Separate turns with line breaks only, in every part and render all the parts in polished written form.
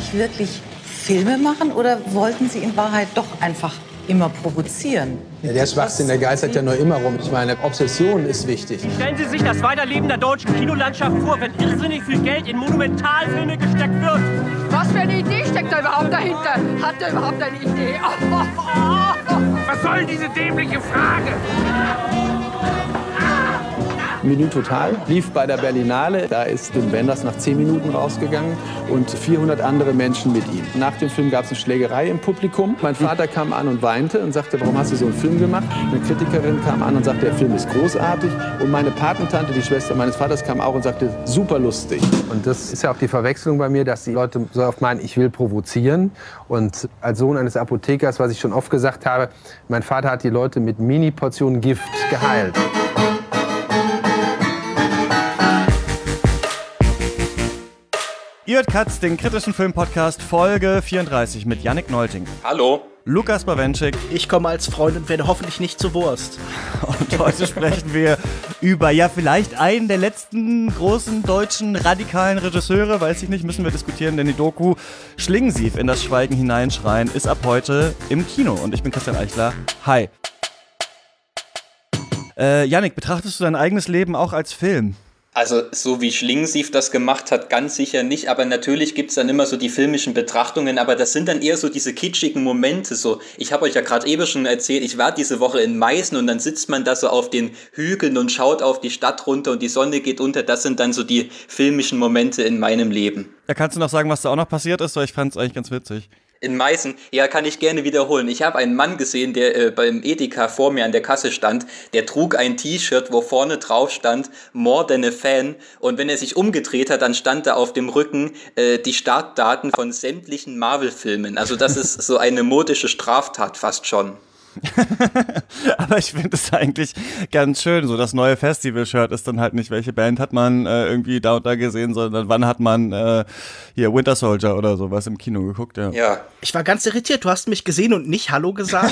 eigentlich wirklich Filme machen oder wollten Sie in Wahrheit doch einfach immer provozieren?
Ja, der Schwachsinn, der geistert ja nur immer rum. Ich meine, Obsession ist wichtig.
Stellen Sie sich das Weiterleben der deutschen Kinolandschaft vor, wenn irrsinnig viel Geld in Monumentalfilme gesteckt wird.
Was für eine Idee steckt da überhaupt dahinter? Hat er überhaupt eine Idee?
Was soll diese dämliche Frage?
Menü Total lief bei der Berlinale. Da ist Wim Wenders nach 10 Minuten rausgegangen und 400 andere Menschen mit ihm. Nach dem Film gab es eine Schlägerei im Publikum. Mein Vater kam an und weinte und sagte, warum hast du so einen Film gemacht? Eine Kritikerin kam an und sagte, der Film ist großartig. Und meine Patentante, die Schwester meines Vaters, kam auch und sagte, super lustig. Und das ist ja auch die Verwechslung bei mir, dass die Leute so oft meinen, ich will provozieren. Und als Sohn eines Apothekers, was ich schon oft gesagt habe, mein Vater hat die Leute mit Mini-Portionen Gift geheilt.
Ihr hört Katz, den kritischen Film-Podcast Folge 34 mit Yannick Nolting.
Hallo.
Lukas Bawenschik.
Ich komme als Freund und werde hoffentlich nicht zur Wurst.
Und heute sprechen wir über, ja, vielleicht einen der letzten großen deutschen radikalen Regisseure, weiß ich nicht, müssen wir diskutieren, denn die Doku Schlingensief in das Schweigen hineinschreien ist ab heute im Kino. Und ich bin Christian Eichler. Hi. Yannick, betrachtest du dein eigenes Leben auch als Film?
Also so wie Schlingensief das gemacht hat, ganz sicher nicht, aber natürlich gibt's dann immer so die filmischen Betrachtungen, aber das sind dann eher so diese kitschigen Momente, so, ich habe euch ja gerade eben schon erzählt, ich war diese Woche in Meißen und dann sitzt man da so auf den Hügeln und schaut auf die Stadt runter und die Sonne geht unter, das sind dann so die filmischen Momente in meinem Leben.
Ja, kannst du noch sagen, was da auch noch passiert ist, weil ich fand's eigentlich ganz witzig.
In Meißen, ja, kann ich gerne wiederholen. Ich habe einen Mann gesehen, der beim Edeka vor mir an der Kasse stand. Der trug ein T-Shirt, wo vorne drauf stand, More than a Fan. Und wenn er sich umgedreht hat, dann stand da auf dem Rücken die Startdaten von sämtlichen Marvel-Filmen. Also das ist so eine modische Straftat fast schon.
Aber ich finde es eigentlich ganz schön, so das neue Festival-Shirt ist dann halt nicht, welche Band hat man irgendwie da und da gesehen, sondern wann hat man hier Winter Soldier oder sowas im Kino geguckt, ja.
Ja.
Ich war ganz irritiert, du hast mich gesehen und nicht Hallo gesagt.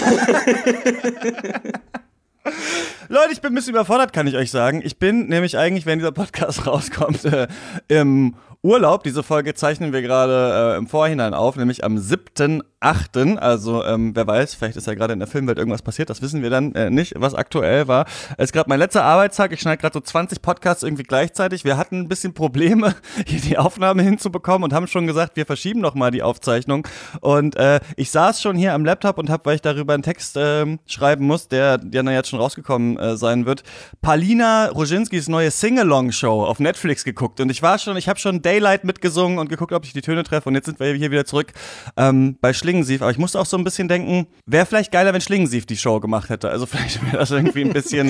Leute, ich bin ein bisschen überfordert, kann ich euch sagen. Ich bin nämlich eigentlich, wenn dieser Podcast rauskommt, im Urlaub. Diese Folge zeichnen wir gerade im Vorhinein auf, nämlich am 7.8. Also wer weiß, vielleicht ist ja gerade in der Filmwelt irgendwas passiert, das wissen wir dann nicht, was aktuell war. Es ist gerade mein letzter Arbeitstag, ich schneide gerade so 20 Podcasts irgendwie gleichzeitig. Wir hatten ein bisschen Probleme, hier die Aufnahme hinzubekommen und haben schon gesagt, wir verschieben noch mal die Aufzeichnung. Und ich saß schon hier am Laptop und habe, weil ich darüber einen Text schreiben muss, der dann jetzt schon rausgekommen sein wird, Palina Roginskis neue Sing-Along-Show auf Netflix geguckt. Und ich habe schon Daylight mitgesungen und geguckt, ob ich die Töne treffe. Und jetzt sind wir hier wieder zurück bei Schlingensief. Aber ich musste auch so ein bisschen denken, wäre vielleicht geiler, wenn Schlingensief die Show gemacht hätte. Also vielleicht wäre das irgendwie ein bisschen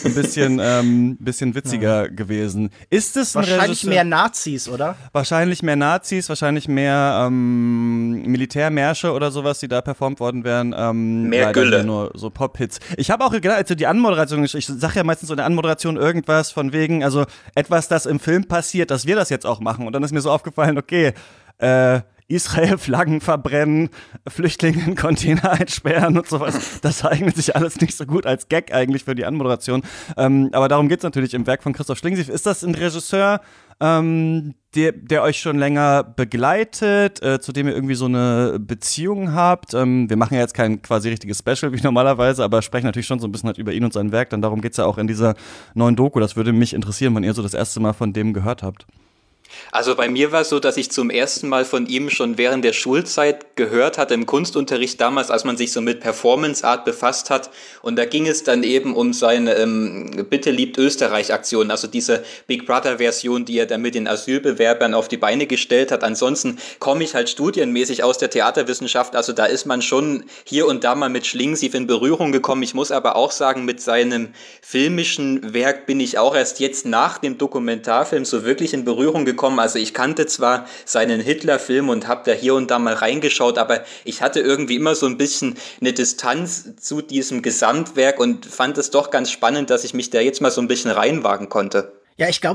witziger gewesen. Ist es
wahrscheinlich mehr Nazis, oder?
Wahrscheinlich mehr Nazis, wahrscheinlich mehr Militärmärsche oder sowas, die da performt worden wären.
Mehr Gülle.
Nur so Pop-Hits. Ich habe auch gedacht, also die Anmoderation, ich sage ja meistens so in der Anmoderation irgendwas von wegen, also etwas, das im Film passiert, dass wir das jetzt auch machen. Und dann ist mir so aufgefallen, okay, Israel-Flaggen verbrennen, Flüchtlinge in Container einsperren und sowas. Das eignet sich alles nicht so gut als Gag eigentlich für die Anmoderation. Aber darum geht's natürlich im Werk von Christoph Schlingensief. Ist das ein Regisseur, der euch schon länger begleitet, zu dem ihr irgendwie so eine Beziehung habt? Wir machen ja jetzt kein quasi richtiges Special wie normalerweise, aber sprechen natürlich schon so ein bisschen halt über ihn und sein Werk. Denn darum geht's ja auch in dieser neuen Doku. Das würde mich interessieren, wann ihr so das erste Mal von dem gehört habt.
Also bei mir war es so, dass ich zum ersten Mal von ihm schon während der Schulzeit gehört hatte, im Kunstunterricht damals, als man sich so mit Performance Art befasst hat. Und da ging es dann eben um seine Bitte liebt Österreich-Aktion, also diese Big Brother-Version, die er dann mit den Asylbewerbern auf die Beine gestellt hat. Ansonsten komme ich halt studienmäßig aus der Theaterwissenschaft, also da ist man schon hier und da mal mit Schlingensief in Berührung gekommen. Ich muss aber auch sagen, mit seinem filmischen Werk bin ich auch erst jetzt nach dem Dokumentarfilm so wirklich in Berührung gekommen. Also ich kannte zwar seinen Hitler-Film und habe da hier und da mal reingeschaut, aber ich hatte irgendwie immer so ein bisschen eine Distanz zu diesem Gesamtwerk und fand es doch ganz spannend, dass ich mich da jetzt mal so ein bisschen reinwagen konnte.
Ja, ich glaube, das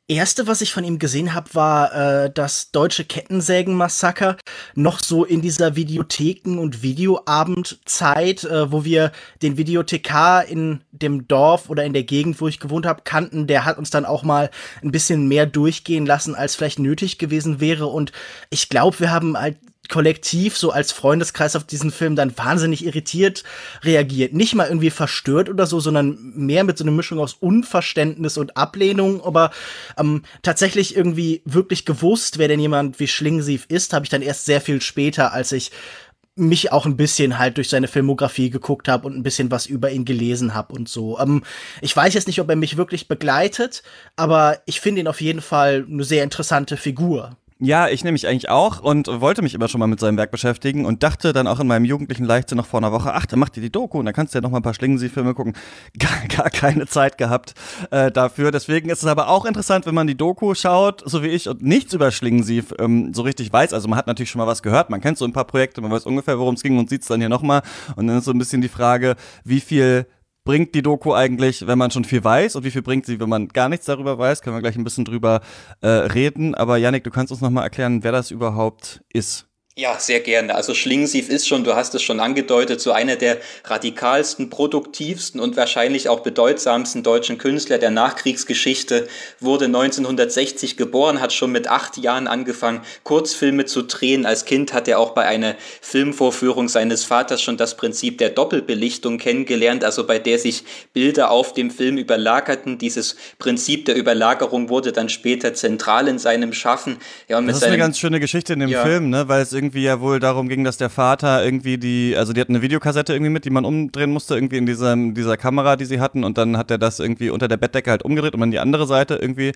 Erste, was ich von ihm gesehen habe, war das deutsche Kettensägen-Massaker, noch so in dieser Videotheken- und Videoabendzeit, wo wir den Videothekar in dem Dorf oder in der Gegend, wo ich gewohnt habe, kannten. Der hat uns dann auch mal ein bisschen mehr durchgehen lassen, als vielleicht nötig gewesen wäre. Und ich glaube, wir haben halt kollektiv so als Freundeskreis auf diesen Film dann wahnsinnig irritiert reagiert. Nicht mal irgendwie verstört oder so, sondern mehr mit so einer Mischung aus Unverständnis und Ablehnung. Aber tatsächlich irgendwie wirklich gewusst, wer denn jemand wie Schlingensief ist, habe ich dann erst sehr viel später, als ich mich auch ein bisschen halt durch seine Filmografie geguckt habe und ein bisschen was über ihn gelesen habe und so. Ich weiß jetzt nicht, ob er mich wirklich begleitet, aber ich finde ihn auf jeden Fall eine sehr interessante Figur.
Ja, ich nämlich eigentlich auch und wollte mich immer schon mal mit seinem Werk beschäftigen und dachte dann auch in meinem jugendlichen Leichtsinn noch vor einer Woche, ach, dann macht ihr die Doku und dann kannst du ja noch mal ein paar Schlingensief-Filme gucken. Gar keine Zeit gehabt dafür. Deswegen ist es aber auch interessant, wenn man die Doku schaut, so wie ich, und nichts über Schlingensief so richtig weiß. Also man hat natürlich schon mal was gehört, man kennt so ein paar Projekte, man weiß ungefähr, worum es ging und sieht es dann hier nochmal. Und dann ist so ein bisschen die Frage, wie viel bringt die Doku eigentlich, wenn man schon viel weiß, und wie viel bringt sie, wenn man gar nichts darüber weiß? Können wir gleich ein bisschen drüber reden. Aber Yannick, du kannst uns noch mal erklären, wer das überhaupt ist.
Ja, sehr gerne. Also Schlingensief ist schon, du hast es schon angedeutet, so einer der radikalsten, produktivsten und wahrscheinlich auch bedeutsamsten deutschen Künstler der Nachkriegsgeschichte, wurde 1960 geboren, hat schon mit 8 Jahren angefangen, Kurzfilme zu drehen. Als Kind hat er auch bei einer Filmvorführung seines Vaters schon das Prinzip der Doppelbelichtung kennengelernt, also bei der sich Bilder auf dem Film überlagerten. Dieses Prinzip der Überlagerung wurde dann später zentral in seinem Schaffen. Ja, und
das ist eine ganz schöne Geschichte in dem Film, ne, weil es irgendwie ja wohl darum ging, dass der Vater irgendwie die hatten eine Videokassette irgendwie mit, die man umdrehen musste, irgendwie in dieser Kamera, die sie hatten, und dann hat er das irgendwie unter der Bettdecke halt umgedreht, um an die andere Seite irgendwie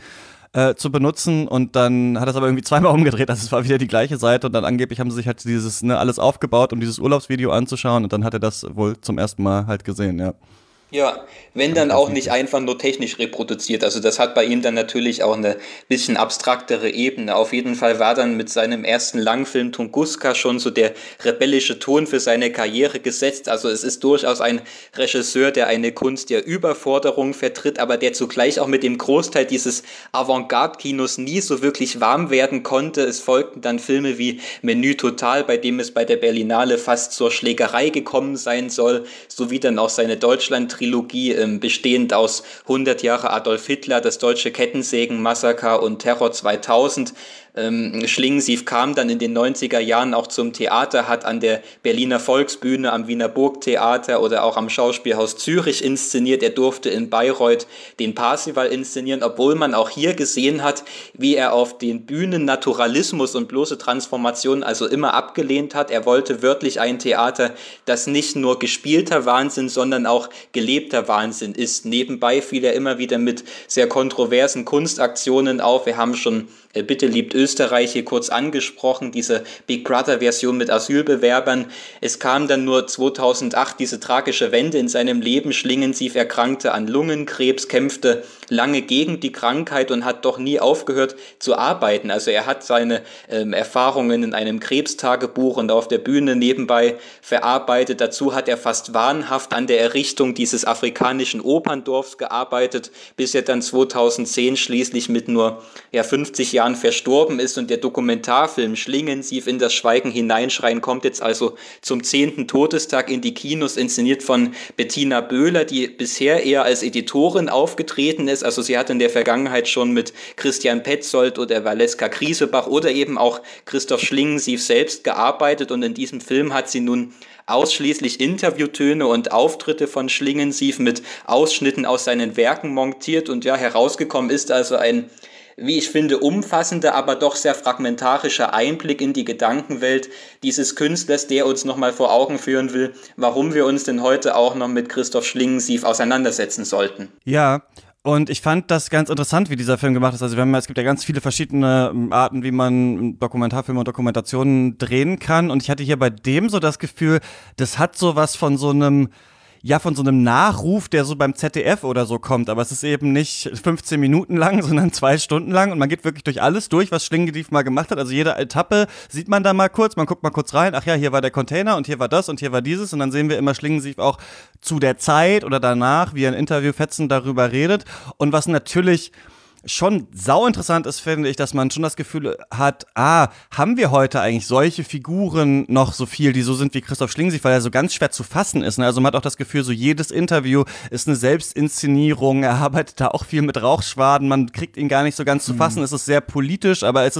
zu benutzen, und dann hat er es aber irgendwie zweimal umgedreht, also es war wieder die gleiche Seite, und dann angeblich haben sie sich halt dieses, alles aufgebaut, um dieses Urlaubsvideo anzuschauen, und dann hat er das wohl zum ersten Mal halt gesehen, ja.
Ja, wenn dann auch nicht einfach nur technisch reproduziert. Also das hat bei ihm dann natürlich auch eine bisschen abstraktere Ebene. Auf jeden Fall war dann mit seinem ersten Langfilm Tunguska schon so der rebellische Ton für seine Karriere gesetzt. Also es ist durchaus ein Regisseur, der eine Kunst der Überforderung vertritt, aber der zugleich auch mit dem Großteil dieses Avantgarde-Kinos nie so wirklich warm werden konnte. Es folgten dann Filme wie Menü Total, bei dem es bei der Berlinale fast zur Schlägerei gekommen sein soll, sowie dann auch seine Deutschland-Trilogie, bestehend aus 100 Jahre Adolf Hitler, das deutsche Kettensägen-Massaker und Terror 2000. Schlingensief kam dann in den 90er Jahren auch zum Theater, hat an der Berliner Volksbühne, am Wiener Burgtheater oder auch am Schauspielhaus Zürich inszeniert. Er durfte in Bayreuth den Parsival inszenieren, obwohl man auch hier gesehen hat, wie er auf den Bühnen Naturalismus und bloße Transformation also immer abgelehnt hat. Er wollte wörtlich ein Theater, das nicht nur gespielter Wahnsinn, sondern auch gelebter Wahnsinn ist. Nebenbei fiel er immer wieder mit sehr kontroversen Kunstaktionen auf. Wir haben schon Bitte liebt Österreich hier kurz angesprochen, diese Big Brother-Version mit Asylbewerbern. Es kam dann nur 2008 diese tragische Wende in seinem Leben. Schlingensief erkrankte an Lungenkrebs, kämpfte lange gegen die Krankheit und hat doch nie aufgehört zu arbeiten. Also er hat seine Erfahrungen in einem Krebstagebuch und auf der Bühne nebenbei verarbeitet. Dazu hat er fast wahnhaft an der Errichtung dieses afrikanischen Operndorfs gearbeitet, bis er dann 2010 schließlich mit nur 50 Jahren verstorben ist, und der Dokumentarfilm Schlingensief in das Schweigen hineinschreien kommt jetzt also zum 10. Todestag in die Kinos, inszeniert von Bettina Böhler, die bisher eher als Editorin aufgetreten ist. Also sie hat in der Vergangenheit schon mit Christian Petzold oder Valeska Griesebach oder eben auch Christoph Schlingensief selbst gearbeitet, und in diesem Film hat sie nun ausschließlich Interviewtöne und Auftritte von Schlingensief mit Ausschnitten aus seinen Werken montiert, und herausgekommen ist also ein, wie ich finde, umfassender, aber doch sehr fragmentarischer Einblick in die Gedankenwelt dieses Künstlers, der uns nochmal vor Augen führen will, warum wir uns denn heute auch noch mit Christoph Schlingensief auseinandersetzen sollten.
Ja, und ich fand das ganz interessant, wie dieser Film gemacht ist. Also es gibt ja ganz viele verschiedene Arten, wie man Dokumentarfilme und Dokumentationen drehen kann. Und ich hatte hier bei dem so das Gefühl, das hat sowas von so einem Nachruf, der so beim ZDF oder so kommt, aber es ist eben nicht 15 Minuten lang, sondern 2 Stunden lang, und man geht wirklich durch alles durch, was Schlingensief mal gemacht hat. Also jede Etappe sieht man da mal kurz, man guckt mal kurz rein, ach ja, hier war der Container und hier war das und hier war dieses, und dann sehen wir immer Schlingensief auch zu der Zeit oder danach, wie er in Interviewfetzen darüber redet. Und was natürlich schon sauinteressant ist, finde ich, dass man schon das Gefühl hat, haben wir heute eigentlich solche Figuren noch so viel, die so sind wie Christoph Schlingensief, weil er so ganz schwer zu fassen ist. Ne? Also man hat auch das Gefühl, so jedes Interview ist eine Selbstinszenierung, er arbeitet da auch viel mit Rauchschwaden, man kriegt ihn gar nicht so ganz zu fassen, es ist sehr politisch, aber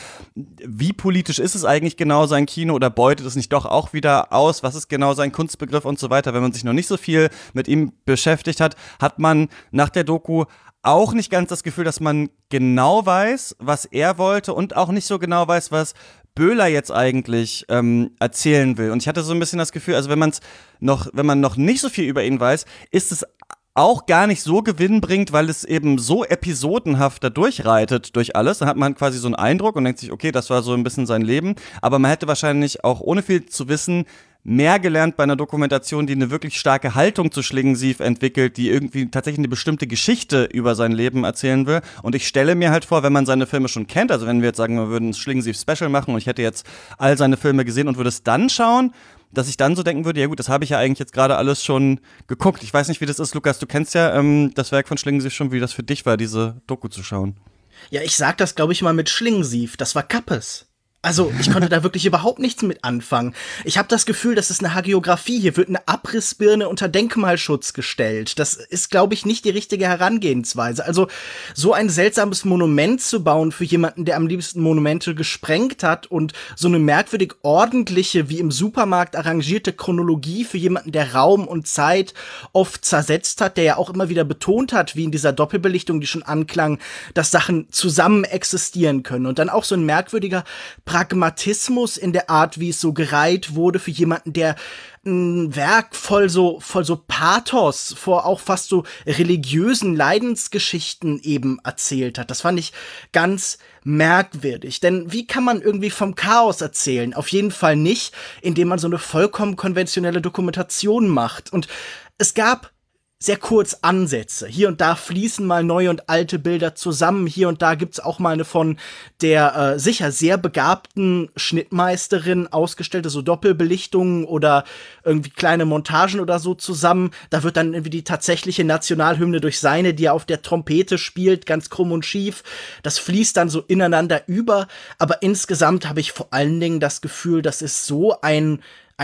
wie politisch ist es eigentlich genau sein Kino oder beutet es nicht doch auch wieder aus, was ist genau sein Kunstbegriff und so weiter. Wenn man sich noch nicht so viel mit ihm beschäftigt hat, hat man nach der Doku auch nicht ganz das Gefühl, dass man genau weiß, was er wollte und auch nicht so genau weiß, was Böhler jetzt eigentlich erzählen will. Und ich hatte so ein bisschen das Gefühl, also wenn man noch nicht so viel über ihn weiß, ist es auch gar nicht so gewinnbringend, weil es eben so episodenhaft da durchreitet durch alles. Dann hat man quasi so einen Eindruck und denkt sich, okay, das war so ein bisschen sein Leben. Aber man hätte wahrscheinlich auch, ohne viel zu wissen, mehr gelernt bei einer Dokumentation, die eine wirklich starke Haltung zu Schlingensief entwickelt, die irgendwie tatsächlich eine bestimmte Geschichte über sein Leben erzählen will. Und ich stelle mir halt vor, wenn man seine Filme schon kennt, also wenn wir jetzt sagen, wir würden ein Schlingensief-Special machen und ich hätte jetzt all seine Filme gesehen und würde es dann schauen, dass ich dann so denken würde, ja gut, das habe ich ja eigentlich jetzt gerade alles schon geguckt. Ich weiß nicht, wie das ist, Lukas, du kennst ja das Werk von Schlingensief schon, wie das für dich war, diese Doku zu schauen.
Ja, ich sag das, glaube ich, mal mit Schlingensief. Das war Kappes. Also, ich konnte da wirklich überhaupt nichts mit anfangen. Ich habe das Gefühl, das ist eine Hagiografie. Hier wird eine Abrissbirne unter Denkmalschutz gestellt. Das ist, glaube ich, nicht die richtige Herangehensweise. Also, so ein seltsames Monument zu bauen für jemanden, der am liebsten Monumente gesprengt hat und so eine merkwürdig ordentliche, wie im Supermarkt arrangierte Chronologie für jemanden, der Raum und Zeit oft zersetzt hat, der ja auch immer wieder betont hat, wie in dieser Doppelbelichtung, die schon anklang, dass Sachen zusammen existieren können. Und dann auch so ein merkwürdiger Pragmatismus in der Art, wie es so gereiht wurde für jemanden, der ein Werk voll so Pathos, vor auch fast so religiösen Leidensgeschichten eben erzählt hat. Das fand ich ganz merkwürdig. Denn wie kann man irgendwie vom Chaos erzählen? Auf jeden Fall nicht, indem man so eine vollkommen konventionelle Dokumentation macht. Und es gab sehr kurz Ansätze. Hier und da fließen mal neue und alte Bilder zusammen. Hier und da gibt's auch mal eine von der sicher sehr begabten Schnittmeisterin ausgestellte so Doppelbelichtungen oder irgendwie kleine Montagen oder so zusammen. Da wird dann irgendwie die tatsächliche Nationalhymne durch seine, die er auf der Trompete spielt, ganz krumm und schief. Das fließt dann so ineinander über. Aber insgesamt habe ich vor allen Dingen das Gefühl, das ist so ein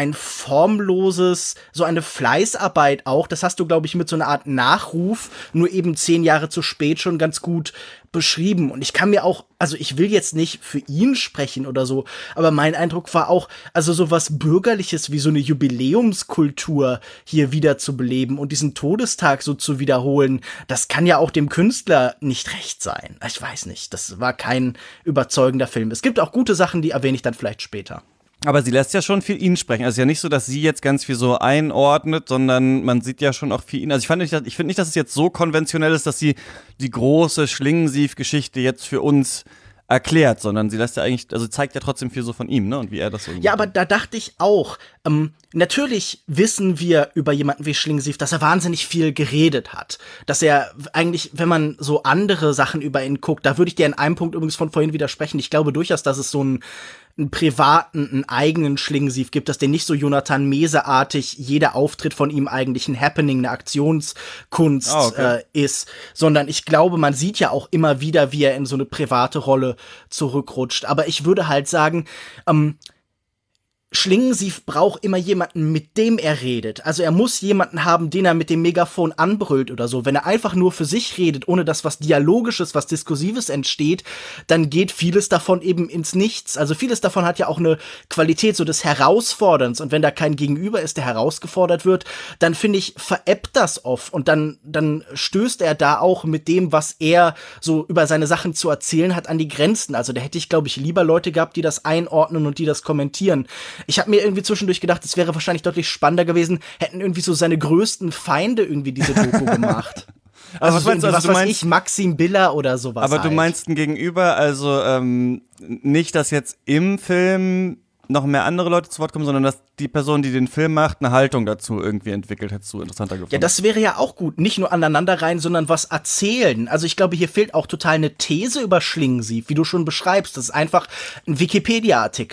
formloses, so eine Fleißarbeit auch. Das hast du, glaube ich, mit so einer Art Nachruf, nur eben 10 Jahre zu spät schon ganz gut beschrieben. Und ich kann mir auch, also ich will jetzt nicht für ihn sprechen oder so, aber mein Eindruck war auch, also sowas Bürgerliches wie so eine Jubiläumskultur hier wieder zu beleben und diesen Todestag so zu wiederholen, das kann ja auch dem Künstler nicht recht sein. Ich weiß nicht, das war kein überzeugender Film. Es gibt auch gute Sachen, die erwähne ich dann vielleicht später.
Aber sie lässt ja schon viel ihn sprechen. Also es ist ja nicht so, dass sie jetzt ganz viel so einordnet, sondern man sieht ja schon auch viel ihn. Also ich finde nicht, dass es jetzt so konventionell ist, dass sie die große Schlingensief-Geschichte jetzt für uns erklärt, sondern sie lässt ja eigentlich, also zeigt ja trotzdem viel so von ihm, ne, und wie er das so.
Ja, aber da dachte ich auch, natürlich wissen wir über jemanden wie Schlingensief, dass er wahnsinnig viel geredet hat. Dass er eigentlich, wenn man so andere Sachen über ihn guckt, da würde ich dir in einem Punkt übrigens von vorhin widersprechen. Ich glaube durchaus, dass es so einen privaten, einen eigenen Schlingensief gibt, dass der nicht so Jonathan Mese-artig jeder Auftritt von ihm eigentlich ein Happening, eine Aktionskunst ist, sondern ich glaube, man sieht ja auch immer wieder, wie er in so eine private Rolle zurückrutscht. Aber ich würde halt sagen, Schlingensief braucht immer jemanden, mit dem er redet. Also er muss jemanden haben, den er mit dem Megafon anbrüllt oder so. Wenn er einfach nur für sich redet, ohne dass was Dialogisches, was Diskursives entsteht, dann geht vieles davon eben ins Nichts. Also vieles davon hat ja auch eine Qualität so des Herausforderns. Und wenn da kein Gegenüber ist, der herausgefordert wird, dann finde ich, verebbt das oft. Und dann stößt er da auch mit dem, was er so über seine Sachen zu erzählen hat, an die Grenzen. Also da hätte ich, glaube ich, lieber Leute gehabt, die das einordnen und die das kommentieren. Ich habe mir irgendwie zwischendurch gedacht, es wäre wahrscheinlich deutlich spannender gewesen, hätten irgendwie so seine größten Feinde irgendwie diese Doku gemacht. Also was meinst du? Also was weiß ich, Maxim Biller oder sowas.
Aber
halt.
Du meinst ein Gegenüber, also nicht, dass jetzt im Film noch mehr andere Leute zu Wort kommen, sondern dass die Person, die den Film macht, eine Haltung dazu irgendwie entwickelt, hättest du interessanter gefunden.
Ja, das wäre ja auch gut. Nicht nur aneinander rein, sondern was erzählen. Also ich glaube, hier fehlt auch total eine These über Schlingensief, wie du schon beschreibst. Das ist einfach ein Wikipedia-Artikel.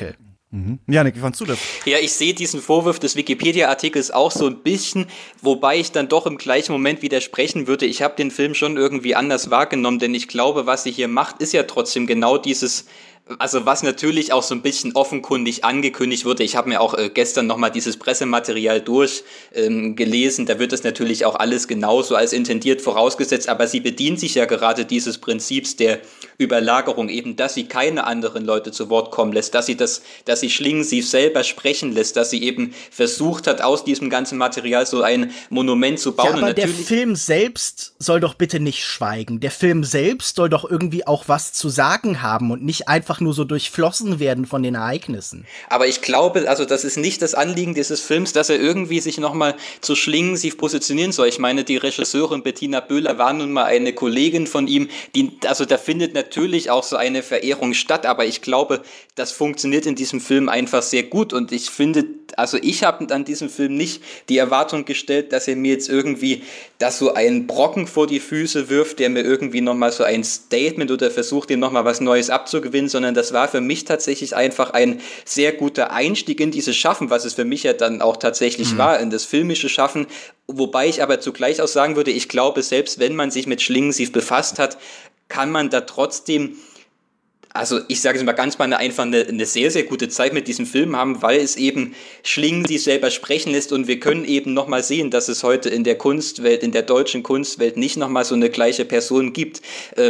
Janik, wie fandst du das?
Ja, ich sehe diesen Vorwurf des Wikipedia-Artikels auch so ein bisschen, wobei ich dann doch im gleichen Moment widersprechen würde. Ich habe den Film schon irgendwie anders wahrgenommen, denn ich glaube, was sie hier macht, ist ja trotzdem genau dieses, also was natürlich auch so ein bisschen offenkundig angekündigt wurde. Ich habe mir auch gestern nochmal dieses Pressematerial durchgelesen. Da wird das natürlich auch alles genauso als intendiert vorausgesetzt, aber sie bedient sich ja gerade dieses Prinzips der Überlagerung, eben, dass sie keine anderen Leute zu Wort kommen lässt, dass sie Schlingensief selber sprechen lässt, dass sie eben versucht hat, aus diesem ganzen Material so ein Monument zu bauen.
Ja, aber der Film selbst soll doch bitte nicht schweigen. Der Film selbst soll doch irgendwie auch was zu sagen haben und nicht einfach nur so durchflossen werden von den Ereignissen.
Aber ich glaube, also das ist nicht das Anliegen dieses Films, dass er irgendwie sich nochmal zu Schlingensief positionieren soll. Ich meine, die Regisseurin Bettina Böhler war nun mal eine Kollegin von ihm, also da findet natürlich auch so eine Verehrung statt, aber ich glaube, das funktioniert in diesem Film einfach sehr gut und ich finde, also ich habe an diesem Film nicht die Erwartung gestellt, dass er mir jetzt irgendwie das so einen Brocken vor die Füße wirft, der mir irgendwie nochmal so ein Statement oder versucht, ihm nochmal was Neues abzugewinnen, sondern das war für mich tatsächlich einfach ein sehr guter Einstieg in dieses Schaffen, was es für mich ja dann auch tatsächlich war, in das filmische Schaffen, wobei ich aber zugleich auch sagen würde, ich glaube, selbst wenn man sich mit Schlingensief befasst hat, kann man da trotzdem, also ich sage es mal ganz banal, einfach eine sehr, sehr gute Zeit mit diesem Film haben, weil es eben Schlingensief selber sprechen lässt und wir können eben nochmal sehen, dass es heute in der Kunstwelt, in der deutschen Kunstwelt nicht nochmal so eine gleiche Person gibt.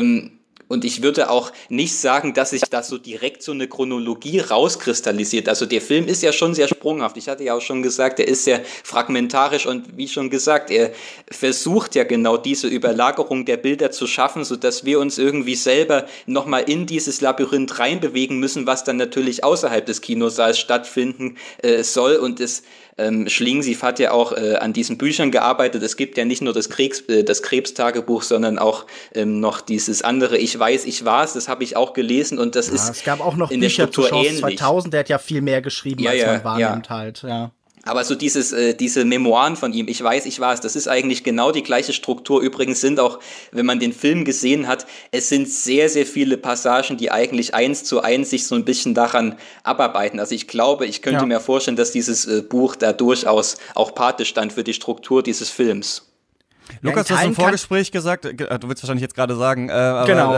Und ich würde auch nicht sagen, dass sich da so direkt so eine Chronologie rauskristallisiert. Also der Film ist ja schon sehr sprunghaft. Ich hatte ja auch schon gesagt, er ist sehr fragmentarisch und wie schon gesagt, er versucht ja genau diese Überlagerung der Bilder zu schaffen, sodass wir uns irgendwie selber nochmal in dieses Labyrinth reinbewegen müssen, was dann natürlich außerhalb des Kinosaals stattfinden soll. Und Schlingensief hat ja auch an diesen Büchern gearbeitet. Es gibt ja nicht nur das Krebstagebuch, sondern auch noch dieses andere Ich weiß, ich war's. Das habe ich auch gelesen und das ist
es gab auch noch
in der
Bücher
Struktur
zu Chance
ähnlich.
2000, der hat ja viel mehr geschrieben, als man wahrnimmt halt, ja.
Aber so diese Memoiren von ihm, ich weiß, ich war's, das ist eigentlich genau die gleiche Struktur. Übrigens sind auch, wenn man den Film gesehen hat, es sind sehr, sehr viele Passagen, die eigentlich 1:1 sich so ein bisschen daran abarbeiten. Also ich glaube, ich könnte mir vorstellen, dass dieses Buch da durchaus auch Pate stand für die Struktur dieses Films.
Lukas, du hast im Vorgespräch gesagt, du willst wahrscheinlich jetzt gerade sagen,
genau.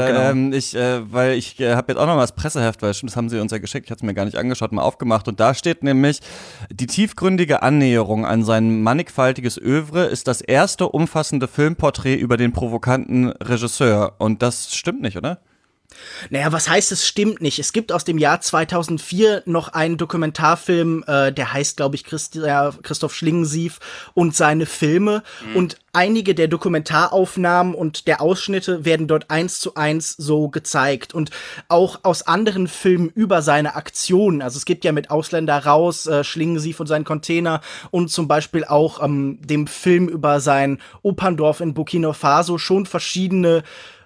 Weil ich habe jetzt auch noch mal das Presseheft, weil das haben sie uns ja geschickt, ich hatte es mir gar nicht angeschaut, mal aufgemacht und da steht nämlich, die tiefgründige Annäherung an sein mannigfaltiges Œuvre ist das erste umfassende Filmporträt über den provokanten Regisseur und das stimmt nicht, oder?
Naja, was heißt, es stimmt nicht? Es gibt aus dem Jahr 2004 noch einen Dokumentarfilm, der heißt, glaube ich, Christoph Schlingensief und seine Filme. Und einige der Dokumentaraufnahmen und der Ausschnitte werden dort 1:1 so gezeigt. Und auch aus anderen Filmen über seine Aktionen. Also es gibt ja mit Ausländer raus, Schlingensief und seinen Container und zum Beispiel auch dem Film über sein Operndorf in Burkina Faso schon verschiedene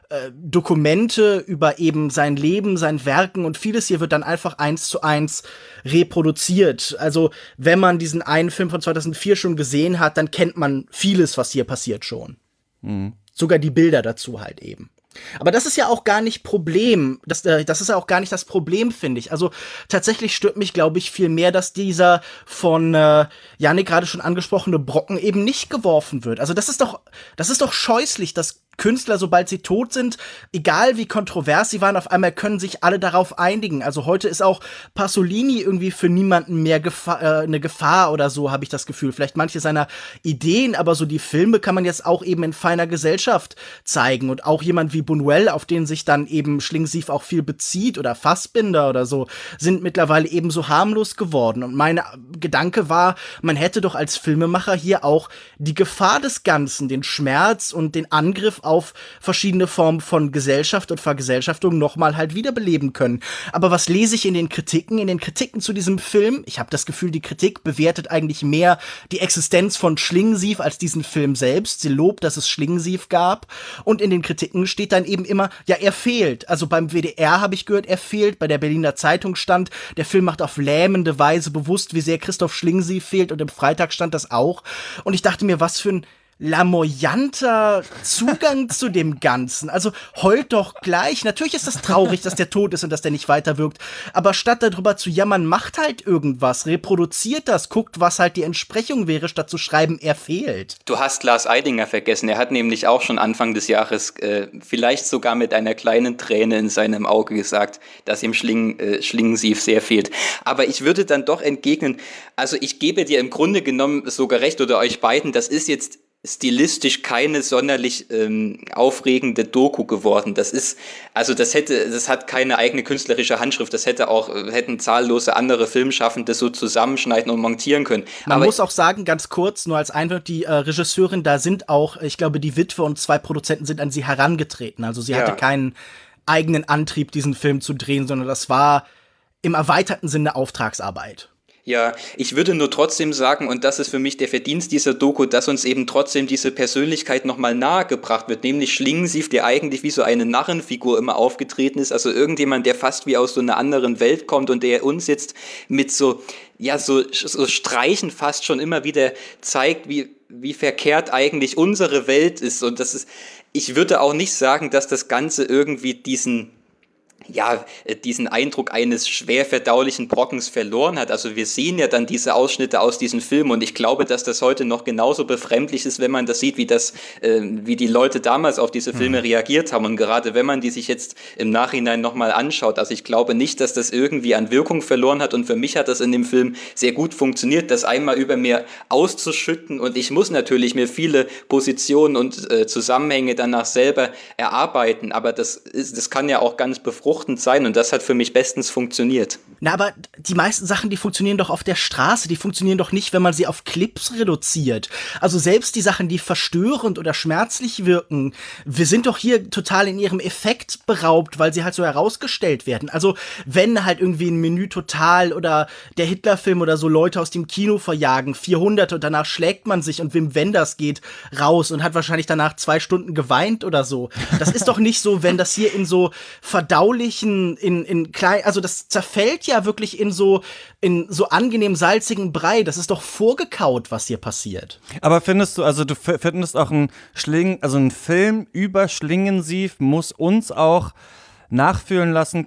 Dokumente über eben sein Leben, sein Werken und vieles hier wird dann einfach 1:1 reproduziert. Also wenn man diesen einen Film von 2004 schon gesehen hat, dann kennt man vieles, was hier passiert schon. Sogar die Bilder dazu halt eben. Aber das ist ja auch gar nicht Problem. Das ist ja auch gar nicht das Problem, finde ich. Also tatsächlich stört mich, glaube ich, viel mehr, dass dieser von Janik gerade schon angesprochene Brocken eben nicht geworfen wird. Also das ist doch scheußlich, dass Künstler, sobald sie tot sind, egal wie kontrovers sie waren, auf einmal können sich alle darauf einigen. Also heute ist auch Pasolini irgendwie für niemanden mehr eine Gefahr oder so, habe ich das Gefühl. Vielleicht manche seiner Ideen, aber so die Filme kann man jetzt auch eben in feiner Gesellschaft zeigen. Und auch jemand wie Buñuel, auf den sich dann eben Schlingensief auch viel bezieht oder Fassbinder oder so, sind mittlerweile eben so harmlos geworden. Und mein Gedanke war, man hätte doch als Filmemacher hier auch die Gefahr des Ganzen, den Schmerz und den Angriff auf verschiedene Formen von Gesellschaft und Vergesellschaftung nochmal halt wiederbeleben können. Aber was lese ich in den Kritiken? In den Kritiken zu diesem Film, ich habe das Gefühl, die Kritik bewertet eigentlich mehr die Existenz von Schlingensief als diesen Film selbst. Sie lobt, dass es Schlingensief gab. Und in den Kritiken steht dann eben immer, ja, er fehlt. Also beim WDR habe ich gehört, er fehlt. Bei der Berliner Zeitung stand, der Film macht auf lähmende Weise bewusst, wie sehr Christoph Schlingensief fehlt. Und im Freitag stand das auch. Und ich dachte mir, was für ein lamoyanter Zugang zu dem Ganzen. Also heult doch gleich. Natürlich ist das traurig, dass der tot ist und dass der nicht weiterwirkt. Aber statt darüber zu jammern, macht halt irgendwas. Reproduziert das. Guckt, was halt die Entsprechung wäre, statt zu schreiben, er fehlt.
Du hast Lars Eidinger vergessen. Er hat nämlich auch schon Anfang des Jahres vielleicht sogar mit einer kleinen Träne in seinem Auge gesagt, dass ihm Schlingensief sehr fehlt. Aber ich würde dann doch entgegnen, also ich gebe dir im Grunde genommen sogar recht, oder euch beiden, das ist jetzt stilistisch keine sonderlich aufregende Doku geworden. Das hat keine eigene künstlerische Handschrift. Das hätten zahllose andere Filmschaffende so zusammenschneiden und montieren können.
Man muss auch sagen, ganz kurz, nur als Einwand, die Regisseurin, da sind auch, ich glaube, die Witwe und 2 Produzenten sind an sie herangetreten. Also sie hatte keinen eigenen Antrieb, diesen Film zu drehen, sondern das war im erweiterten Sinne Auftragsarbeit.
Ja, ich würde nur trotzdem sagen, und das ist für mich der Verdienst dieser Doku, dass uns eben trotzdem diese Persönlichkeit nochmal nahegebracht wird, nämlich Schlingensief, der eigentlich wie so eine Narrenfigur immer aufgetreten ist, also irgendjemand, der fast wie aus so einer anderen Welt kommt und der uns jetzt mit so Streichen fast schon immer wieder zeigt, wie verkehrt eigentlich unsere Welt ist. Und ich würde auch nicht sagen, dass das Ganze irgendwie diesen Eindruck eines schwer verdaulichen Brockens verloren hat. Also wir sehen ja dann diese Ausschnitte aus diesem Film und ich glaube, dass das heute noch genauso befremdlich ist, wenn man das sieht, wie die Leute damals auf diese Filme reagiert haben. Und gerade wenn man die sich jetzt im Nachhinein nochmal anschaut, also ich glaube nicht, dass das irgendwie an Wirkung verloren hat und für mich hat das in dem Film sehr gut funktioniert, das einmal über mir auszuschütten und ich muss natürlich mir viele Positionen und Zusammenhänge danach selber erarbeiten, aber das kann ja auch ganz befruchtend sein und das hat für mich bestens funktioniert.
Na, aber die meisten Sachen, die funktionieren doch auf der Straße, die funktionieren doch nicht, wenn man sie auf Clips reduziert. Also selbst die Sachen, die verstörend oder schmerzlich wirken, wir sind doch hier total in ihrem Effekt beraubt, weil sie halt so herausgestellt werden. Also wenn halt irgendwie ein Menü total oder der Hitlerfilm oder so Leute aus dem Kino verjagen, 400 und danach schlägt man sich und Wim Wenders geht raus und hat wahrscheinlich danach 2 Stunden geweint oder so. Das ist doch nicht so, wenn das hier in so verdaulichen, in klein, also das zerfällt ja wirklich in so angenehm salzigen Brei. Das ist doch vorgekaut, was hier passiert.
Aber findest du auch ein Film über Schlingensief muss uns auch nachfühlen lassen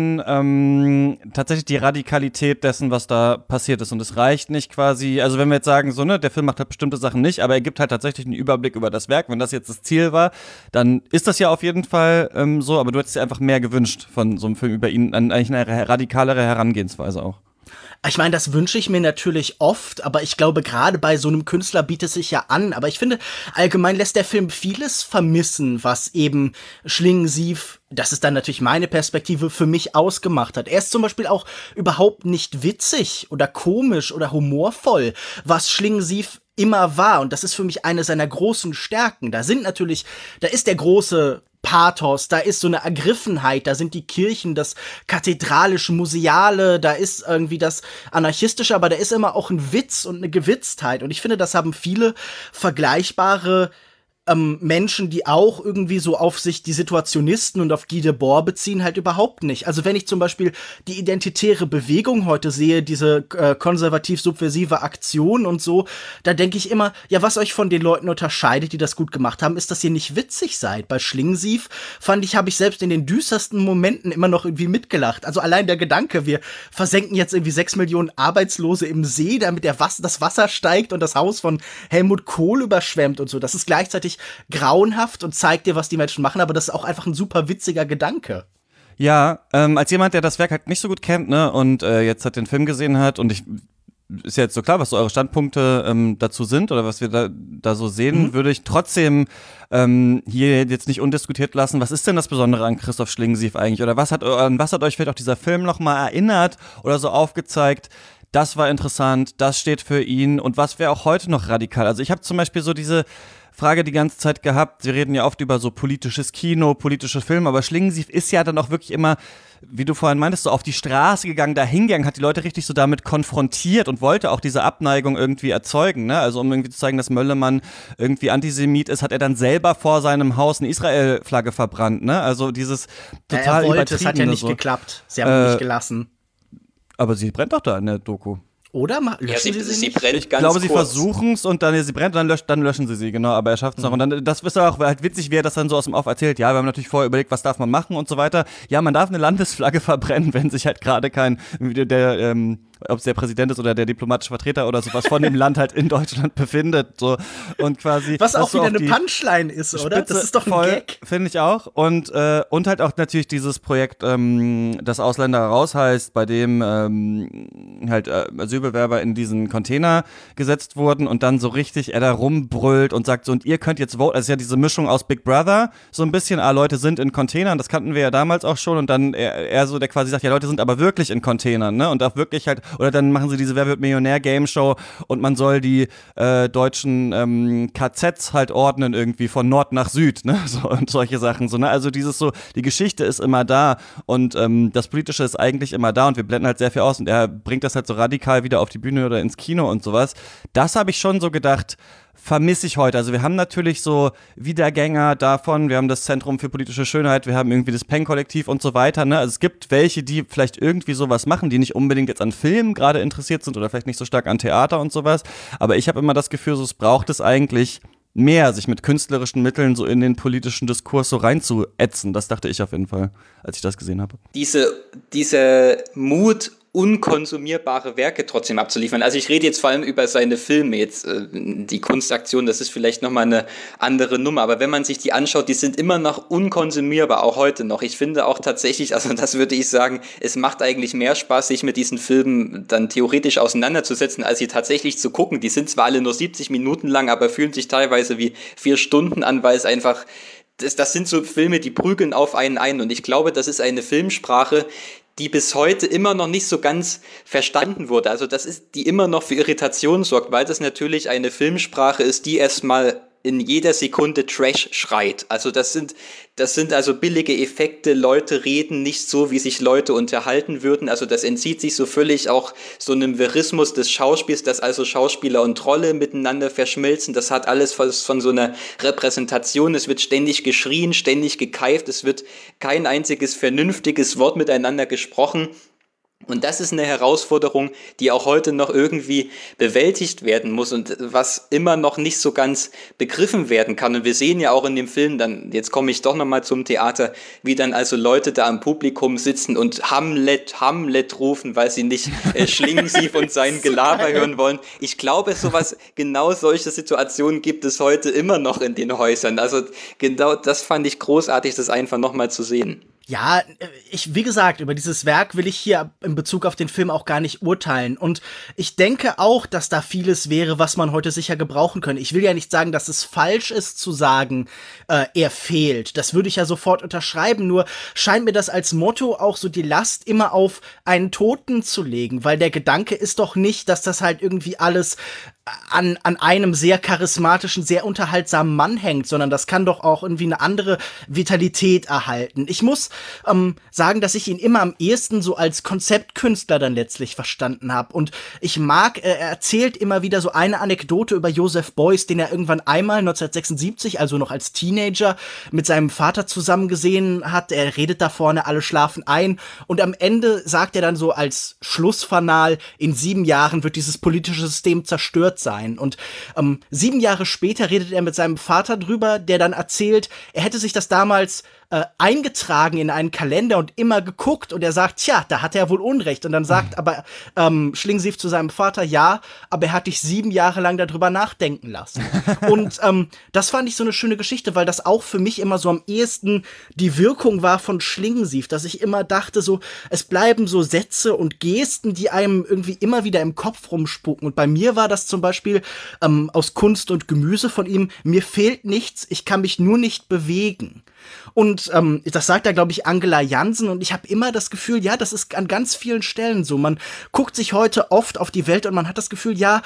können, tatsächlich die Radikalität dessen, was da passiert ist. Und es reicht nicht quasi, also wenn wir jetzt sagen, so, ne, der Film macht halt bestimmte Sachen nicht, aber er gibt halt tatsächlich einen Überblick über das Werk. Wenn das jetzt das Ziel war, dann ist das ja auf jeden Fall so, aber du hättest dir einfach mehr gewünscht von so einem Film über ihn, eigentlich eine radikalere Herangehensweise auch.
Ich meine, das wünsche ich mir natürlich oft, aber ich glaube, gerade bei so einem Künstler bietet es sich ja an. Aber ich finde, allgemein lässt der Film vieles vermissen, was eben Schlingensief, das ist dann natürlich meine Perspektive, für mich ausgemacht hat. Er ist zum Beispiel auch überhaupt nicht witzig oder komisch oder humorvoll, was Schlingensief immer war. Und das ist für mich eine seiner großen Stärken. Da ist der große Pathos, da ist so eine Ergriffenheit, da sind die Kirchen, das kathedralische, museale, da ist irgendwie das anarchistische, aber da ist immer auch ein Witz und eine Gewitztheit. Und ich finde, das haben viele vergleichbare Menschen, die auch irgendwie so auf sich die Situationisten und auf Guy Debord beziehen, halt überhaupt nicht. Also wenn ich zum Beispiel die identitäre Bewegung heute sehe, diese konservativ-subversive Aktion und so, da denke ich immer, ja, was euch von den Leuten unterscheidet, die das gut gemacht haben, ist, dass ihr nicht witzig seid. Bei Schlingensief habe ich selbst in den düstersten Momenten immer noch irgendwie mitgelacht. Also allein der Gedanke, wir versenken jetzt irgendwie 6 Millionen Arbeitslose im See, damit das Wasser steigt und das Haus von Helmut Kohl überschwemmt und so, das ist gleichzeitig grauenhaft und zeigt dir, was die Menschen machen, aber das ist auch einfach ein super witziger Gedanke.
Ja, als jemand, der das Werk halt nicht so gut kennt, ne, und jetzt halt den Film gesehen hat und ist ja jetzt so klar, was so eure Standpunkte dazu sind oder was wir da so sehen, würde ich trotzdem hier jetzt nicht undiskutiert lassen. Was ist denn das Besondere an Christoph Schlingensief eigentlich? Oder an was hat euch vielleicht auch dieser Film nochmal erinnert oder so aufgezeigt? Das war interessant, das steht für ihn und was wäre auch heute noch radikal? Also ich habe zum Beispiel so diese Frage die ganze Zeit gehabt, wir reden ja oft über so politisches Kino, politische Filme, aber Schlingensief ist ja dann auch wirklich immer, wie du vorhin meintest, so auf die Straße gegangen, da hingegangen, hat die Leute richtig so damit konfrontiert und wollte auch diese Abneigung irgendwie erzeugen, ne? Also um irgendwie zu zeigen, dass Möllemann irgendwie Antisemit ist, hat er dann selber vor seinem Haus eine Israel-Flagge verbrannt, ne? Also dieses total übertriebene.
Es hat ja nicht geklappt, sie haben ihn nicht gelassen.
Aber sie brennt doch da in der Doku.
Oder? Löschen
sie brennt
Ich
ganz
glaube, sie
kurz.
versuchen es und dann sie brennt, dann löschen sie sie, genau, aber er schafft es noch. Und dann, das ist auch halt witzig, wie er das dann so aus dem Off erzählt. Ja, wir haben natürlich vorher überlegt, was darf man machen und so weiter. Ja, man darf eine Landesflagge verbrennen, wenn sich halt gerade kein, ob es der Präsident ist oder der diplomatische Vertreter oder sowas von dem Land halt in Deutschland befindet. So. Und quasi.
Was auch wieder eine Punchline ist, oder?
Spitze
Das ist doch ein
voll,
Gag.
Finde ich auch. Und halt auch natürlich dieses Projekt, das Ausländer raus heißt, bei dem halt Asylbewerber in diesen Container gesetzt wurden und dann so richtig er da rumbrüllt und sagt so, und ihr könnt jetzt voten. Also ist ja diese Mischung aus Big Brother, so ein bisschen, Leute sind in Containern, das kannten wir ja damals auch schon und dann er so, der quasi sagt, ja, Leute sind aber wirklich in Containern, ne? Und auch wirklich halt, oder dann machen sie diese Wer wird Millionär-Game-Show und man soll die deutschen KZs halt ordnen irgendwie von Nord nach Süd, ne? So, und solche Sachen, so, ne? Also dieses so, die Geschichte ist immer da und das Politische ist eigentlich immer da und wir blenden halt sehr viel aus und er bringt das halt so radikal wieder auf die Bühne oder ins Kino und sowas. Das habe ich schon so gedacht, vermisse ich heute. Also wir haben natürlich so Wiedergänger davon, wir haben das Zentrum für politische Schönheit, wir haben irgendwie das Peng-Kollektiv und so weiter, ne? Also es gibt welche, die vielleicht irgendwie sowas machen, die nicht unbedingt jetzt an Filmen gerade interessiert sind oder vielleicht nicht so stark an Theater und sowas, aber ich habe immer das Gefühl, so es braucht es eigentlich mehr, sich mit künstlerischen Mitteln so in den politischen Diskurs so reinzuätzen. Das dachte ich auf jeden Fall, als ich das gesehen habe.
Diese Mut, unkonsumierbare Werke trotzdem abzuliefern. Also ich rede jetzt vor allem über seine Filme, jetzt die Kunstaktion, das ist vielleicht nochmal eine andere Nummer, aber wenn man sich die anschaut, die sind immer noch unkonsumierbar, auch heute noch. Ich finde auch tatsächlich, also das würde ich sagen, es macht eigentlich mehr Spaß, sich mit diesen Filmen dann theoretisch auseinanderzusetzen, als sie tatsächlich zu gucken. Die sind zwar alle nur 70 Minuten lang, aber fühlen sich teilweise wie 4 Stunden an, weil es einfach, das sind so Filme, die prügeln auf einen ein und ich glaube, das ist eine Filmsprache, die bis heute immer noch nicht so ganz verstanden wurde. Also das ist, die immer noch für Irritation sorgt, weil das natürlich eine Filmsprache ist, die erstmal in jeder Sekunde Trash schreit. Also das sind also billige Effekte, Leute reden nicht so, wie sich Leute unterhalten würden. Also das entzieht sich so völlig auch so einem Verismus des Schauspiels, dass also Schauspieler und Rolle miteinander verschmelzen. Das hat alles von so einer Repräsentation. Es wird ständig geschrien, ständig gekeift. Es wird kein einziges vernünftiges Wort miteinander gesprochen. Und das ist eine Herausforderung, die auch heute noch irgendwie bewältigt werden muss und was immer noch nicht so ganz begriffen werden kann. Und wir sehen ja auch in dem Film, dann, jetzt komme ich doch nochmal zum Theater, wie dann also Leute da am Publikum sitzen und Hamlet, Hamlet rufen, weil sie nicht Schlingensief und sein Gelaber hören wollen. Ich glaube, genau solche Situationen gibt es heute immer noch in den Häusern. Also genau das fand ich großartig, das einfach nochmal zu sehen.
Ja, wie gesagt, über dieses Werk will ich hier in Bezug auf den Film auch gar nicht urteilen. Und ich denke auch, dass da vieles wäre, was man heute sicher gebrauchen könnte. Ich will ja nicht sagen, dass es falsch ist zu sagen, er fehlt. Das würde ich ja sofort unterschreiben. Nur scheint mir das als Motto auch so die Last immer auf einen Toten zu legen. Weil der Gedanke ist doch nicht, dass das halt irgendwie alles an einem sehr charismatischen, sehr unterhaltsamen Mann hängt, sondern das kann doch auch irgendwie eine andere Vitalität erhalten. Ich muss sagen, dass ich ihn immer am ehesten so als Konzeptkünstler dann letztlich verstanden habe. Und ich mag, er erzählt immer wieder so eine Anekdote über Joseph Beuys, den er irgendwann einmal 1976, also noch als Teenager, mit seinem Vater zusammen gesehen hat. Er redet da vorne, alle schlafen ein. Und am Ende sagt er dann so als Schlussfanal, in 7 Jahren wird dieses politische System zerstört sein. Und 7 Jahre später redet er mit seinem Vater drüber, der dann erzählt, er hätte sich das damals eingetragen in einen Kalender und immer geguckt und er sagt, tja, da hat er wohl Unrecht. Und dann sagt aber Schlingensief zu seinem Vater, ja, aber er hat dich 7 Jahre lang darüber nachdenken lassen. Und das fand ich so eine schöne Geschichte, weil das auch für mich immer so am ehesten die Wirkung war von Schlingensief, dass ich immer dachte, so, es bleiben so Sätze und Gesten, die einem irgendwie immer wieder im Kopf rumspucken. Und bei mir war das zum Beispiel aus Kunst und Gemüse von ihm, mir fehlt nichts, ich kann mich nur nicht bewegen. Und das sagt da, glaube ich, Angela Jansen. Und ich habe immer das Gefühl, ja, das ist an ganz vielen Stellen so. Man guckt sich heute oft auf die Welt und man hat das Gefühl, ja,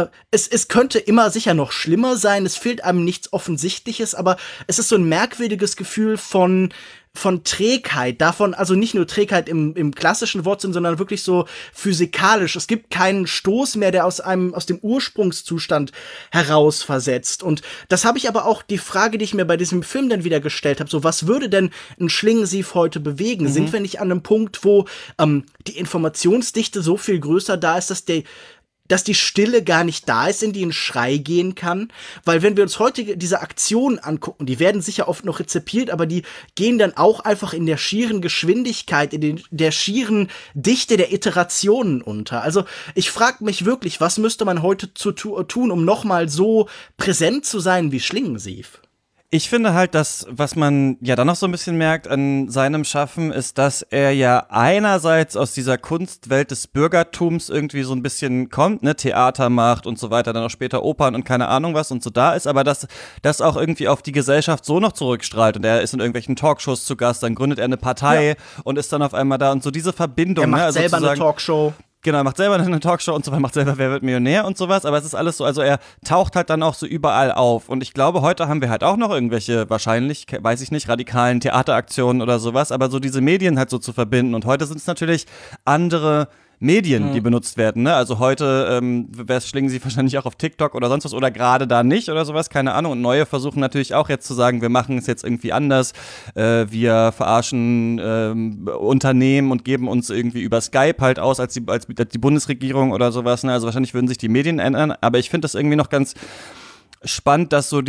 es könnte immer sicher noch schlimmer sein. Es fehlt einem nichts Offensichtliches, aber es ist so ein merkwürdiges Gefühl von von Trägheit, davon, also nicht nur Trägheit im klassischen Wortsinn, sondern wirklich so physikalisch. Es gibt keinen Stoß mehr, der aus dem Ursprungszustand heraus versetzt. Und das habe ich aber auch die Frage, die ich mir bei diesem Film dann wieder gestellt habe, so was würde denn ein Schlingensief heute bewegen? Sind wir nicht an einem Punkt, wo die Informationsdichte so viel größer da ist, dass die Stille gar nicht da ist, in die ein Schrei gehen kann. Weil wenn wir uns heute diese Aktionen angucken, die werden sicher oft noch rezipiert, aber die gehen dann auch einfach in der schieren Geschwindigkeit, in der schieren Dichte der Iterationen unter. Also ich frage mich wirklich, was müsste man heute tun, um nochmal so präsent zu sein wie Schlingensief?
Ich finde halt, dass, was man ja dann noch so ein bisschen merkt an seinem Schaffen, ist, dass er ja einerseits aus dieser Kunstwelt des Bürgertums irgendwie so ein bisschen kommt, ne, Theater macht und so weiter, dann auch später Opern und keine Ahnung was und so da ist, aber dass das auch irgendwie auf die Gesellschaft so noch zurückstrahlt und er ist in irgendwelchen Talkshows zu Gast, dann gründet er eine Partei und ist dann auf einmal da und so diese Verbindung.
Er macht
ne,
selber eine Talkshow.
Genau, er macht selber eine Talkshow und so weiter, macht selber Wer wird Millionär und sowas, aber es ist alles so, also er taucht halt dann auch so überall auf und ich glaube, heute haben wir halt auch noch irgendwelche, wahrscheinlich, weiß ich nicht, radikalen Theateraktionen oder sowas, aber so diese Medien halt so zu verbinden und heute sind es natürlich andere Medien, die benutzt werden, ne? Also heute schlingen sie wahrscheinlich auch auf TikTok oder sonst was oder gerade da nicht oder sowas, keine Ahnung. Und Neue versuchen natürlich auch jetzt zu sagen, wir machen es jetzt irgendwie anders. Wir verarschen Unternehmen und geben uns irgendwie über Skype halt aus als die Bundesregierung oder sowas, ne? Also wahrscheinlich würden sich die Medien ändern, aber ich finde das irgendwie noch ganz spannend, dass so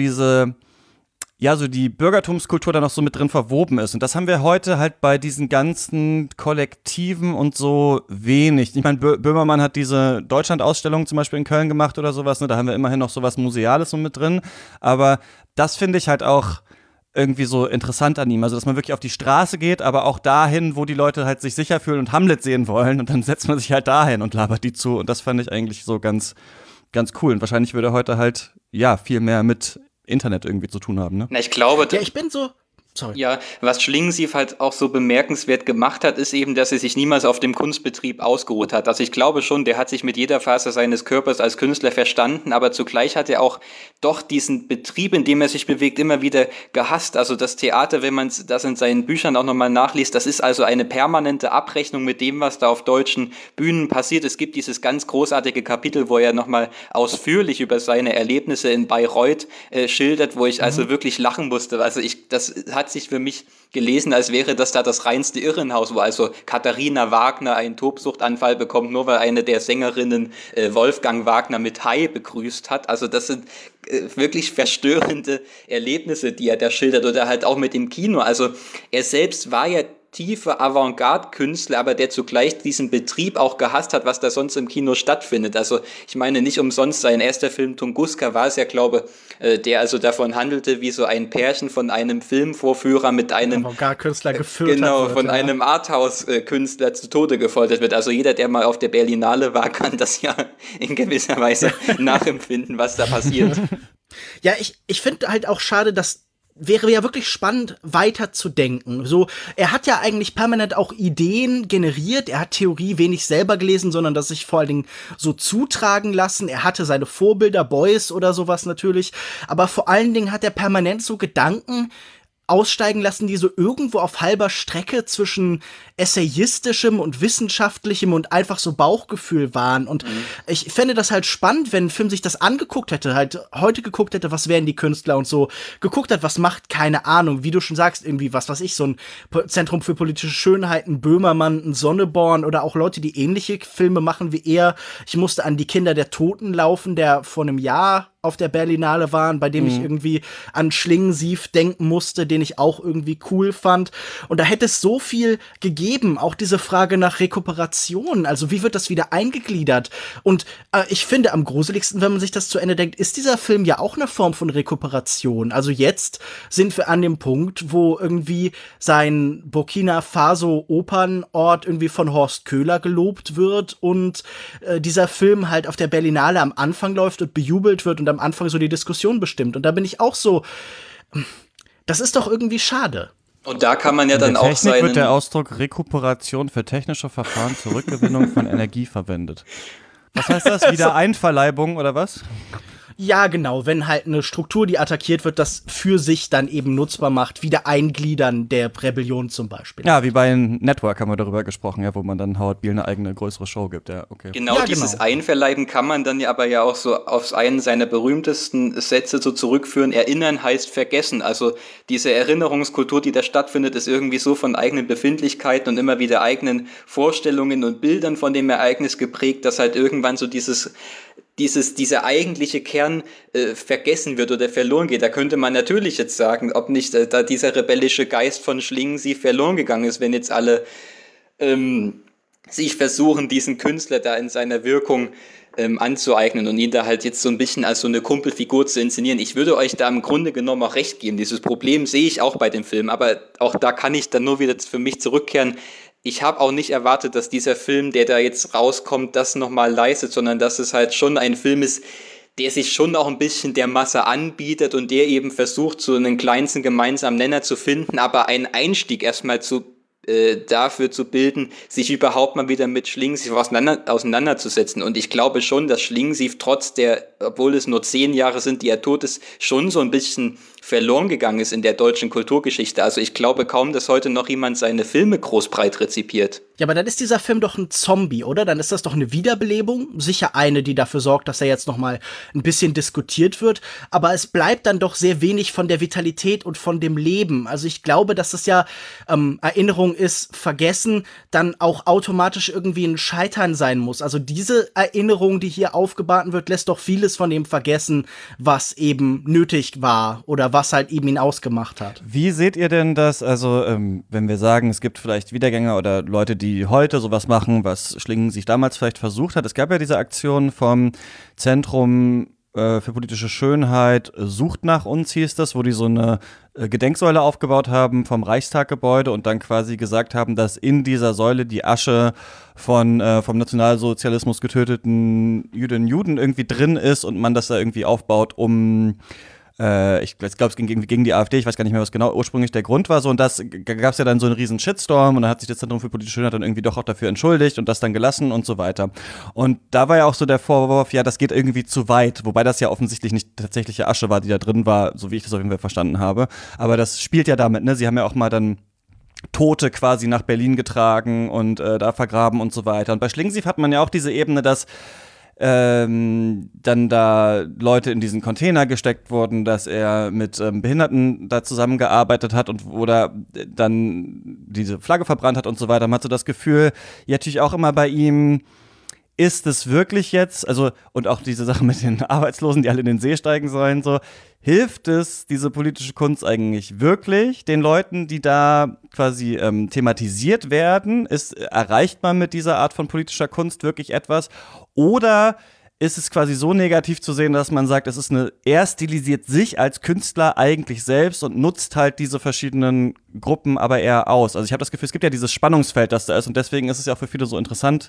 die Bürgertumskultur da noch so mit drin verwoben ist. Und das haben wir heute halt bei diesen ganzen Kollektiven und so wenig. Ich meine, Böhmermann hat diese Deutschland-Ausstellung zum Beispiel in Köln gemacht oder sowas, ne? Da haben wir immerhin noch sowas Museales so mit drin. Aber das finde ich halt auch irgendwie so interessant an ihm. Also, dass man wirklich auf die Straße geht, aber auch dahin, wo die Leute halt sich sicher fühlen und Hamlet sehen wollen. Und dann setzt man sich halt dahin und labert die zu. Und das fand ich eigentlich so ganz, ganz cool. Und wahrscheinlich würde er heute halt, ja, viel mehr mit Internet irgendwie zu tun haben, ne?
Na, ich glaube,
ja, ich bin so. Sorry.
Ja, was Schlingensief halt auch so bemerkenswert gemacht hat, ist eben, dass er sich niemals auf dem Kunstbetrieb ausgeruht hat. Also ich glaube schon, der hat sich mit jeder Faser seines Körpers als Künstler verstanden, aber zugleich hat er auch doch diesen Betrieb, in dem er sich bewegt, immer wieder gehasst. Also das Theater, wenn man das in seinen Büchern auch nochmal nachliest, das ist also eine permanente Abrechnung mit dem, was da auf deutschen Bühnen passiert. Es gibt dieses ganz großartige Kapitel, wo er nochmal ausführlich über seine Erlebnisse in Bayreuth schildert, wo ich also wirklich lachen musste. Also das hat sich für mich gelesen, als wäre das da das reinste Irrenhaus, wo also Katharina Wagner einen Tobsuchtanfall bekommt, nur weil eine der Sängerinnen Wolfgang Wagner mit Hai begrüßt hat. Also das sind wirklich verstörende Erlebnisse, die er da schildert, oder halt auch mit dem Kino. Also er selbst war ja tiefe Avantgarde-Künstler, aber der zugleich diesen Betrieb auch gehasst hat, was da sonst im Kino stattfindet. Also ich meine, nicht umsonst sein erster Film Tunguska war es ja, glaube der also davon handelte, wie so ein Pärchen von einem Filmvorführer mit einem
Avantgarde-Künstler geführt
wird, von einem Arthouse-Künstler zu Tode gefoltert wird. Also jeder, der mal auf der Berlinale war, kann das ja in gewisser Weise nachempfinden, was da passiert.
Ja, ich finde halt auch schade, dass wäre ja wirklich spannend, weiter zu denken. So, er hat ja eigentlich permanent auch Ideen generiert. Er hat Theorie wenig selber gelesen, sondern das sich vor allen Dingen so zutragen lassen. Er hatte seine Vorbilder, Beuys oder sowas natürlich. Aber vor allen Dingen hat er permanent so Gedanken aussteigen lassen, die so irgendwo auf halber Strecke zwischen essayistischem und wissenschaftlichem und einfach so Bauchgefühl waren. Und ich fände das halt spannend, wenn ein Film sich das angeguckt hätte, halt heute geguckt hätte, was wären die Künstler und so, geguckt hat, was macht, keine Ahnung, wie du schon sagst, irgendwie was weiß ich, so ein Zentrum für politische Schönheit, ein Böhmermann, ein Sonneborn oder auch Leute, die ähnliche Filme machen wie er. Ich musste an Die Kinder der Toten laufen, der vor einem Jahr auf der Berlinale waren, bei dem ich irgendwie an Schlingensief denken musste, den ich auch irgendwie cool fand. Und da hätte es so viel gegeben, auch diese Frage nach Rekuperation, also wie wird das wieder eingegliedert? Und ich finde am gruseligsten, wenn man sich das zu Ende denkt, ist dieser Film ja auch eine Form von Rekuperation. Also jetzt sind wir an dem Punkt, wo irgendwie sein Burkina Faso Opernort irgendwie von Horst Köhler gelobt wird und dieser Film halt auf der Berlinale am Anfang läuft und bejubelt wird und am Anfang so die Diskussion bestimmt. Und da bin ich auch so, das ist doch irgendwie schade.
Und da kann man ja dann auch
Technik wird der Ausdruck Rekuperation für technische Verfahren zur Rückgewinnung von Energie verwendet. Was heißt das? Wiedereinverleibung oder was?
Ja, genau, wenn halt eine Struktur, die attackiert wird, das für sich dann eben nutzbar macht, wieder Eingliedern der Rebellion zum Beispiel.
Ja, wie bei Network haben wir darüber gesprochen, ja, wo man dann Howard Beale eine eigene größere Show gibt, ja, okay.
Genau, ja, dieses Einverleiben kann man dann ja aber ja auch so auf einen seiner berühmtesten Sätze so zurückführen. Erinnern heißt vergessen. Also diese Erinnerungskultur, die da stattfindet, ist irgendwie so von eigenen Befindlichkeiten und immer wieder eigenen Vorstellungen und Bildern von dem Ereignis geprägt, dass halt irgendwann so dieser eigentliche Kern vergessen wird oder verloren geht. Da könnte man natürlich jetzt sagen, ob nicht da dieser rebellische Geist von Schlingensief verloren gegangen ist, wenn jetzt alle sich versuchen, diesen Künstler da in seiner Wirkung anzueignen und ihn da halt jetzt so ein bisschen als so eine Kumpelfigur zu inszenieren. Ich würde euch da im Grunde genommen auch recht geben. Dieses Problem sehe ich auch bei dem Film, aber auch da kann ich dann nur wieder für mich zurückkehren. Ich habe auch nicht erwartet, dass dieser Film, der da jetzt rauskommt, das nochmal leistet, sondern dass es halt schon ein Film ist, der sich schon auch ein bisschen der Masse anbietet und der eben versucht, so einen kleinsten gemeinsamen Nenner zu finden, aber einen Einstieg erstmal dafür zu bilden, sich überhaupt mal wieder mit Schlingensief auseinanderzusetzen. Und ich glaube schon, dass Schlingensief obwohl es nur 10 Jahre sind, die er tot ist, schon so ein bisschen verloren gegangen ist in der deutschen Kulturgeschichte. Also ich glaube kaum, dass heute noch jemand seine Filme großbreit rezipiert.
Ja, aber dann ist dieser Film doch ein Zombie, oder? Dann ist das doch eine Wiederbelebung. Sicher eine, die dafür sorgt, dass er jetzt noch mal ein bisschen diskutiert wird. Aber es bleibt dann doch sehr wenig von der Vitalität und von dem Leben. Also ich glaube, dass es ja Erinnerung ist, vergessen, dann auch automatisch irgendwie ein Scheitern sein muss. Also diese Erinnerung, die hier aufgebahrt wird, lässt doch vieles von dem vergessen, was eben nötig war oder was halt eben ihn ausgemacht hat.
Wie seht ihr denn das? Also, wenn wir sagen, es gibt vielleicht Wiedergänger oder Leute, die heute sowas machen, was Schlingensief damals vielleicht versucht hat. Es gab ja diese Aktion vom Zentrum für politische Schönheit, Sucht nach uns hieß das, wo die so eine Gedenksäule aufgebaut haben vom Reichstaggebäude und dann quasi gesagt haben, dass in dieser Säule die Asche vom Nationalsozialismus getöteten Juden irgendwie drin ist und man das da irgendwie aufbaut, um ich glaube, es ging gegen die AfD, ich weiß gar nicht mehr, was genau ursprünglich der Grund war, so, und das gab es ja dann so einen riesen Shitstorm und dann hat sich das Zentrum für politische Schönheit dann irgendwie doch auch dafür entschuldigt und das dann gelassen und so weiter. Und da war ja auch so der Vorwurf, ja, das geht irgendwie zu weit, wobei das ja offensichtlich nicht tatsächliche Asche war, die da drin war, so wie ich das auf jeden Fall verstanden habe. Aber das spielt ja damit, ne, sie haben ja auch mal dann Tote quasi nach Berlin getragen und da vergraben und so weiter. Und bei Schlingensief hat man ja auch diese Ebene, dass dann da Leute in diesen Container gesteckt wurden, dass er mit Behinderten da zusammengearbeitet hat und oder dann diese Flagge verbrannt hat und so weiter. Man hat so das Gefühl, ja, natürlich auch immer bei ihm, ist es wirklich jetzt, also, und auch diese Sache mit den Arbeitslosen, die alle in den See steigen sollen, so, hilft es, diese politische Kunst eigentlich wirklich den Leuten, die da quasi thematisiert werden? Erreicht man mit dieser Art von politischer Kunst wirklich etwas? Oder ist es quasi so negativ zu sehen, dass man sagt, er stilisiert sich als Künstler eigentlich selbst und nutzt halt diese verschiedenen Gruppen aber eher aus? Also ich habe das Gefühl, es gibt ja dieses Spannungsfeld, das da ist und deswegen ist es ja auch für viele so interessant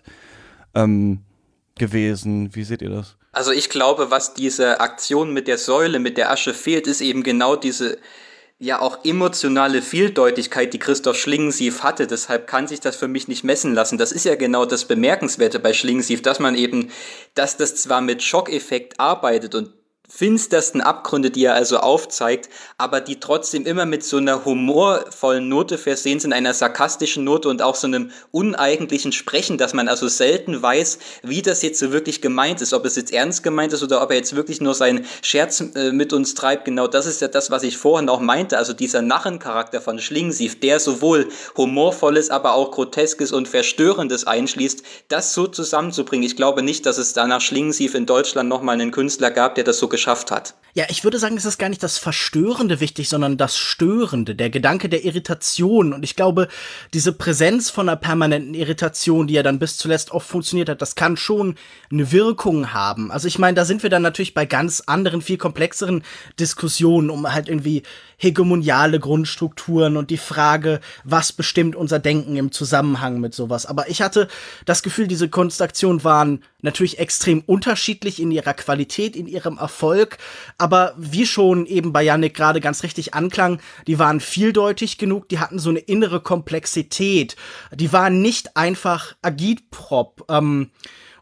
gewesen. Wie seht ihr das?
Also ich glaube, was diese Aktion mit der Säule, mit der Asche fehlt, ist eben genau diese ja auch emotionale Vieldeutigkeit, die Christoph Schlingensief hatte. Deshalb kann sich das für mich nicht messen lassen. Das ist ja genau das Bemerkenswerte bei Schlingensief, dass das zwar mit Schockeffekt arbeitet und finstersten Abgründe, die er also aufzeigt, aber die trotzdem immer mit so einer humorvollen Note versehen sind, einer sarkastischen Note und auch so einem uneigentlichen Sprechen, dass man also selten weiß, wie das jetzt so wirklich gemeint ist, ob es jetzt ernst gemeint ist oder ob er jetzt wirklich nur seinen Scherz mit uns treibt. Genau das ist ja das, was ich vorhin auch meinte, also dieser Narrencharakter von Schlingensief, der sowohl humorvolles, aber auch groteskes und verstörendes einschließt, das so zusammenzubringen. Ich glaube nicht, dass es da nach Schlingensief in Deutschland nochmal einen Künstler gab, der das so geschafft hat.
Ja, ich würde sagen, es ist gar nicht das Verstörende wichtig, sondern das Störende, der Gedanke der Irritation. Und ich glaube, diese Präsenz von einer permanenten Irritation, die ja dann bis zuletzt oft funktioniert hat, das kann schon eine Wirkung haben. Also ich meine, da sind wir dann natürlich bei ganz anderen, viel komplexeren Diskussionen um halt irgendwie hegemoniale Grundstrukturen und die Frage, was bestimmt unser Denken im Zusammenhang mit sowas. Aber ich hatte das Gefühl, diese Kunstaktionen waren natürlich extrem unterschiedlich in ihrer Qualität, in ihrem Erfolg, aber wie schon eben bei Yannick gerade ganz richtig anklang, die waren vieldeutig genug, die hatten so eine innere Komplexität, die waren nicht einfach Agitprop,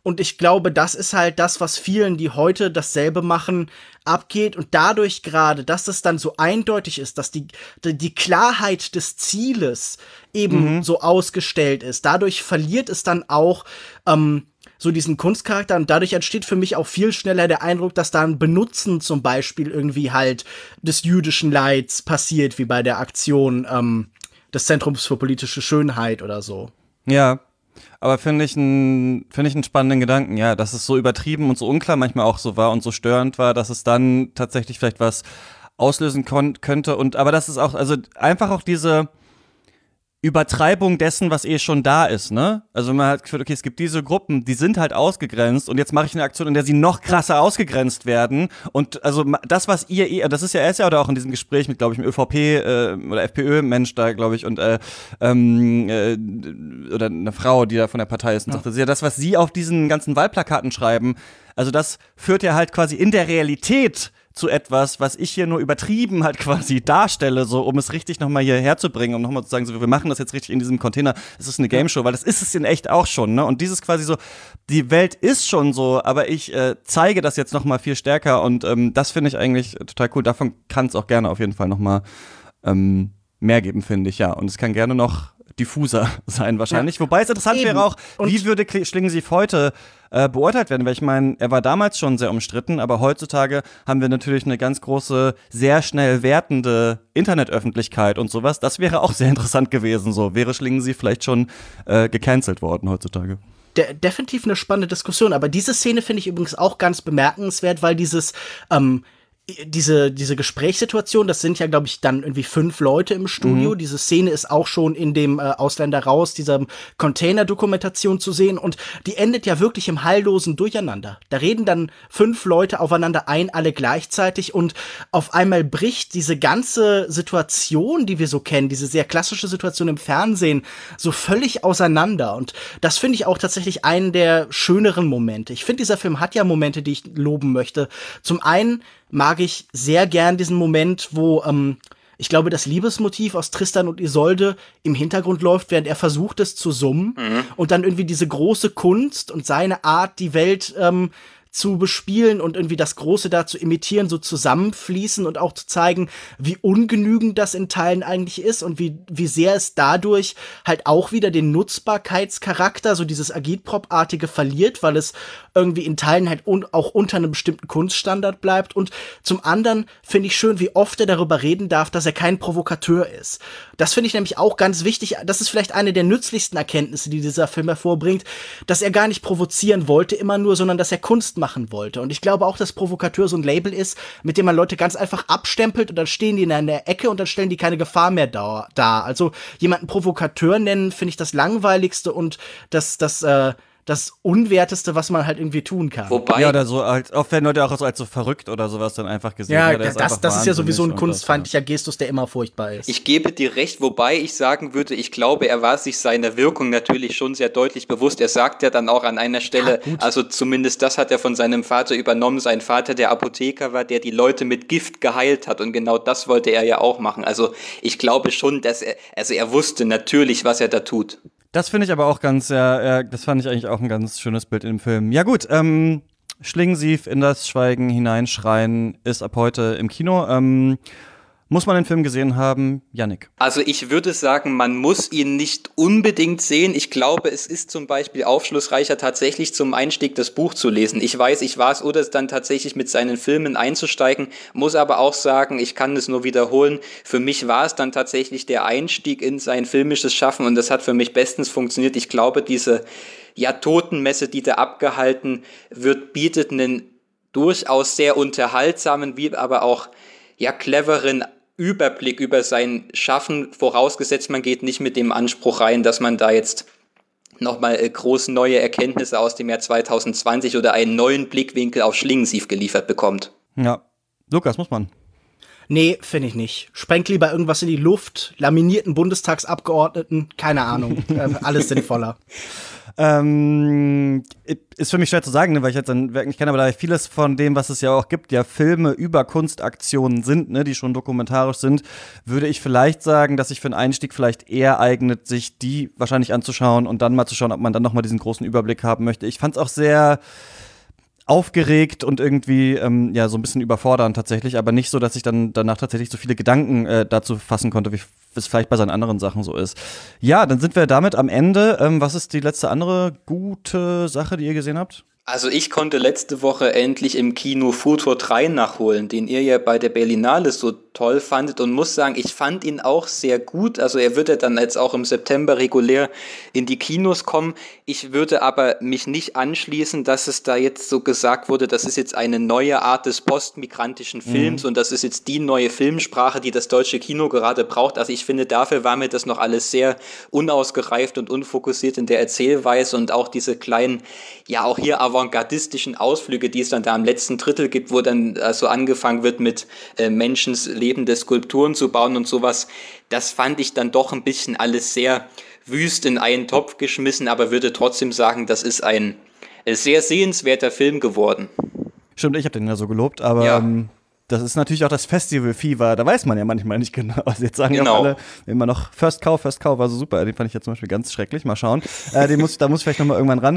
Und ich glaube, das ist halt das, was vielen, die heute dasselbe machen, abgeht. Und dadurch gerade, dass es dann so eindeutig ist, dass die Klarheit des Zieles eben so ausgestellt ist, dadurch verliert es dann auch so diesen Kunstcharakter, und dadurch entsteht für mich auch viel schneller der Eindruck, dass da ein Benutzen zum Beispiel irgendwie halt des jüdischen Leids passiert, wie bei der Aktion des Zentrums für politische Schönheit oder so.
Ja, aber finde ich einen spannenden Gedanken, ja, dass es so übertrieben und so unklar manchmal auch so war und so störend war, dass es dann tatsächlich vielleicht was auslösen könnte. Aber das ist auch, also einfach auch diese Übertreibung dessen, was schon da ist, ne? Also man hat gefühlt, okay, es gibt diese Gruppen, die sind halt ausgegrenzt, und jetzt mache ich eine Aktion, in der sie noch krasser ausgegrenzt werden, und also das, was das ist ja, er ist ja auch in diesem Gespräch mit, glaube ich, dem ÖVP oder FPÖ-Mensch da, glaube ich, und oder eine Frau, die da von der Partei ist, und sagte, ja, das, was sie auf diesen ganzen Wahlplakaten schreiben, also das führt ja halt quasi in der Realität zu etwas, was ich hier nur übertrieben halt quasi darstelle, so um es richtig nochmal hierher zu bringen, um nochmal zu sagen, so, wir machen das jetzt richtig in diesem Container, es ist eine Game-Show, weil das ist es in echt auch schon, ne? Und dieses quasi so, die Welt ist schon so, aber ich zeige das jetzt nochmal viel stärker, und das finde ich eigentlich total cool. Davon kann es auch gerne auf jeden Fall nochmal mehr geben, finde ich, ja. Und es kann gerne noch diffuser sein wahrscheinlich. Ja. Wobei es interessant wäre auch, wie würde Schlingensief heute beurteilt werden, weil ich meine, er war damals schon sehr umstritten, aber heutzutage haben wir natürlich eine ganz große, sehr schnell wertende Internetöffentlichkeit und sowas. Das wäre auch sehr interessant gewesen, so wäre Schlingensief vielleicht schon gecancelt worden heutzutage.
Definitiv eine spannende Diskussion, aber diese Szene finde ich übrigens auch ganz bemerkenswert, weil diese Gesprächssituation, das sind ja, glaube ich, dann irgendwie 5 Leute im Studio. Diese Szene ist auch schon in dem Ausländer raus, dieser Container-Dokumentation zu sehen, und die endet ja wirklich im heillosen Durcheinander. Da reden dann 5 Leute aufeinander ein, alle gleichzeitig, und auf einmal bricht diese ganze Situation, die wir so kennen, diese sehr klassische Situation im Fernsehen, so völlig auseinander, und das finde ich auch tatsächlich einen der schöneren Momente. Ich finde, dieser Film hat ja Momente, die ich loben möchte. Zum einen mag ich sehr gern diesen Moment, wo ich glaube, das Liebesmotiv aus Tristan und Isolde im Hintergrund läuft, während er versucht, es zu summen, und dann irgendwie diese große Kunst und seine Art, die Welt zu bespielen und irgendwie das Große da zu imitieren, so zusammenfließen, und auch zu zeigen, wie ungenügend das in Teilen eigentlich ist und wie sehr es dadurch halt auch wieder den Nutzbarkeitscharakter, so dieses Agitprop-artige verliert, weil es irgendwie in Teilen halt auch unter einem bestimmten Kunststandard bleibt. Und zum anderen finde ich schön, wie oft er darüber reden darf, dass er kein Provokateur ist. Das finde ich nämlich auch ganz wichtig. Das ist vielleicht eine der nützlichsten Erkenntnisse, die dieser Film hervorbringt, dass er gar nicht provozieren wollte immer nur, sondern dass er Kunst machen wollte. Und ich glaube auch, dass Provokateur so ein Label ist, mit dem man Leute ganz einfach abstempelt, und dann stehen die in einer Ecke und dann stellen die keine Gefahr mehr dar. Also jemanden Provokateur nennen, finde ich das Langweiligste und das Unwerteste, was man halt irgendwie tun kann.
Wobei, ja, oder so, halt, oft werden Leute auch so als so verrückt oder sowas dann einfach gesehen.
Ja, das ist ja sowieso ein kunstfeindlicher Gestus, der immer furchtbar ist.
Ich gebe dir recht, wobei ich sagen würde, ich glaube, er war sich seiner Wirkung natürlich schon sehr deutlich bewusst. Er sagt ja dann auch an einer Stelle, also zumindest das hat er von seinem Vater übernommen, sein Vater, der Apotheker war, der die Leute mit Gift geheilt hat, und genau das wollte er ja auch machen. Also ich glaube schon, dass er wusste natürlich, was er da tut.
Das finde ich aber auch das fand ich eigentlich auch ein ganz schönes Bild im Film. Ja gut, Schlingensief in das Schweigen hineinschreien ist ab heute im Kino. Muss man den Film gesehen haben? Yannick?
Also ich würde sagen, man muss ihn nicht unbedingt sehen. Ich glaube, es ist zum Beispiel aufschlussreicher, tatsächlich zum Einstieg das Buch zu lesen. Ich weiß, ich war es, oder es dann tatsächlich mit seinen Filmen einzusteigen, muss aber auch sagen, ich kann es nur wiederholen, für mich war es dann tatsächlich der Einstieg in sein filmisches Schaffen, und das hat für mich bestens funktioniert. Ich glaube, diese Totenmesse, die da abgehalten wird, bietet einen durchaus sehr unterhaltsamen, wie aber auch cleveren Überblick über sein Schaffen, vorausgesetzt, man geht nicht mit dem Anspruch rein, dass man da jetzt nochmal groß neue Erkenntnisse aus dem Jahr 2020 oder einen neuen Blickwinkel auf Schlingensief geliefert bekommt.
Ja, Lukas, muss man.
Nee, finde ich nicht. Sprengt lieber irgendwas in die Luft, laminierten Bundestagsabgeordneten, keine Ahnung, alles sinnvoller.
Ist für mich schwer zu sagen, ne, weil ich jetzt dann wirklich kenne, aber da vieles von dem, was es ja auch gibt, ja Filme über Kunstaktionen sind, ne, die schon dokumentarisch sind, würde ich vielleicht sagen, dass sich für einen Einstieg vielleicht eher eignet, sich die wahrscheinlich anzuschauen und dann mal zu schauen, ob man dann nochmal diesen großen Überblick haben möchte. Ich fand es auch sehr aufgeregt und irgendwie so ein bisschen überfordernd tatsächlich, aber nicht so, dass ich dann danach tatsächlich so viele Gedanken dazu fassen konnte, wie es vielleicht bei seinen anderen Sachen so ist. Ja, dann sind wir damit am Ende. Was ist die letzte andere gute Sache, die ihr gesehen habt?
Also ich konnte letzte Woche endlich im Kino Futur 3 nachholen, den ihr ja bei der Berlinale so toll fandet und muss sagen, ich fand ihn auch sehr gut. Also er würde dann jetzt auch im September regulär in die Kinos kommen. Ich würde aber mich nicht anschließen, dass es da jetzt so gesagt wurde, das ist jetzt eine neue Art des postmigrantischen Films und das ist jetzt die neue Filmsprache, die das deutsche Kino gerade braucht. Also ich finde, dafür war mir das noch alles sehr unausgereift und unfokussiert in der Erzählweise und auch diese kleinen, ja auch hier avantgardistischen Ausflüge, die es dann da im letzten Drittel gibt, wo dann so angefangen wird mit Menschens lebende Skulpturen zu bauen und sowas, das fand ich dann doch ein bisschen alles sehr wüst in einen Topf geschmissen, aber würde trotzdem sagen, das ist ein sehr sehenswerter Film geworden. Stimmt,
ich habe den ja so gelobt, aber ja. Das ist natürlich auch das Festival-Fever, da weiß man ja manchmal nicht genau. Also jetzt sagen ja auch alle immer noch First Cow war so super, den fand ich jetzt zum Beispiel ganz schrecklich, mal schauen. Da muss ich vielleicht nochmal irgendwann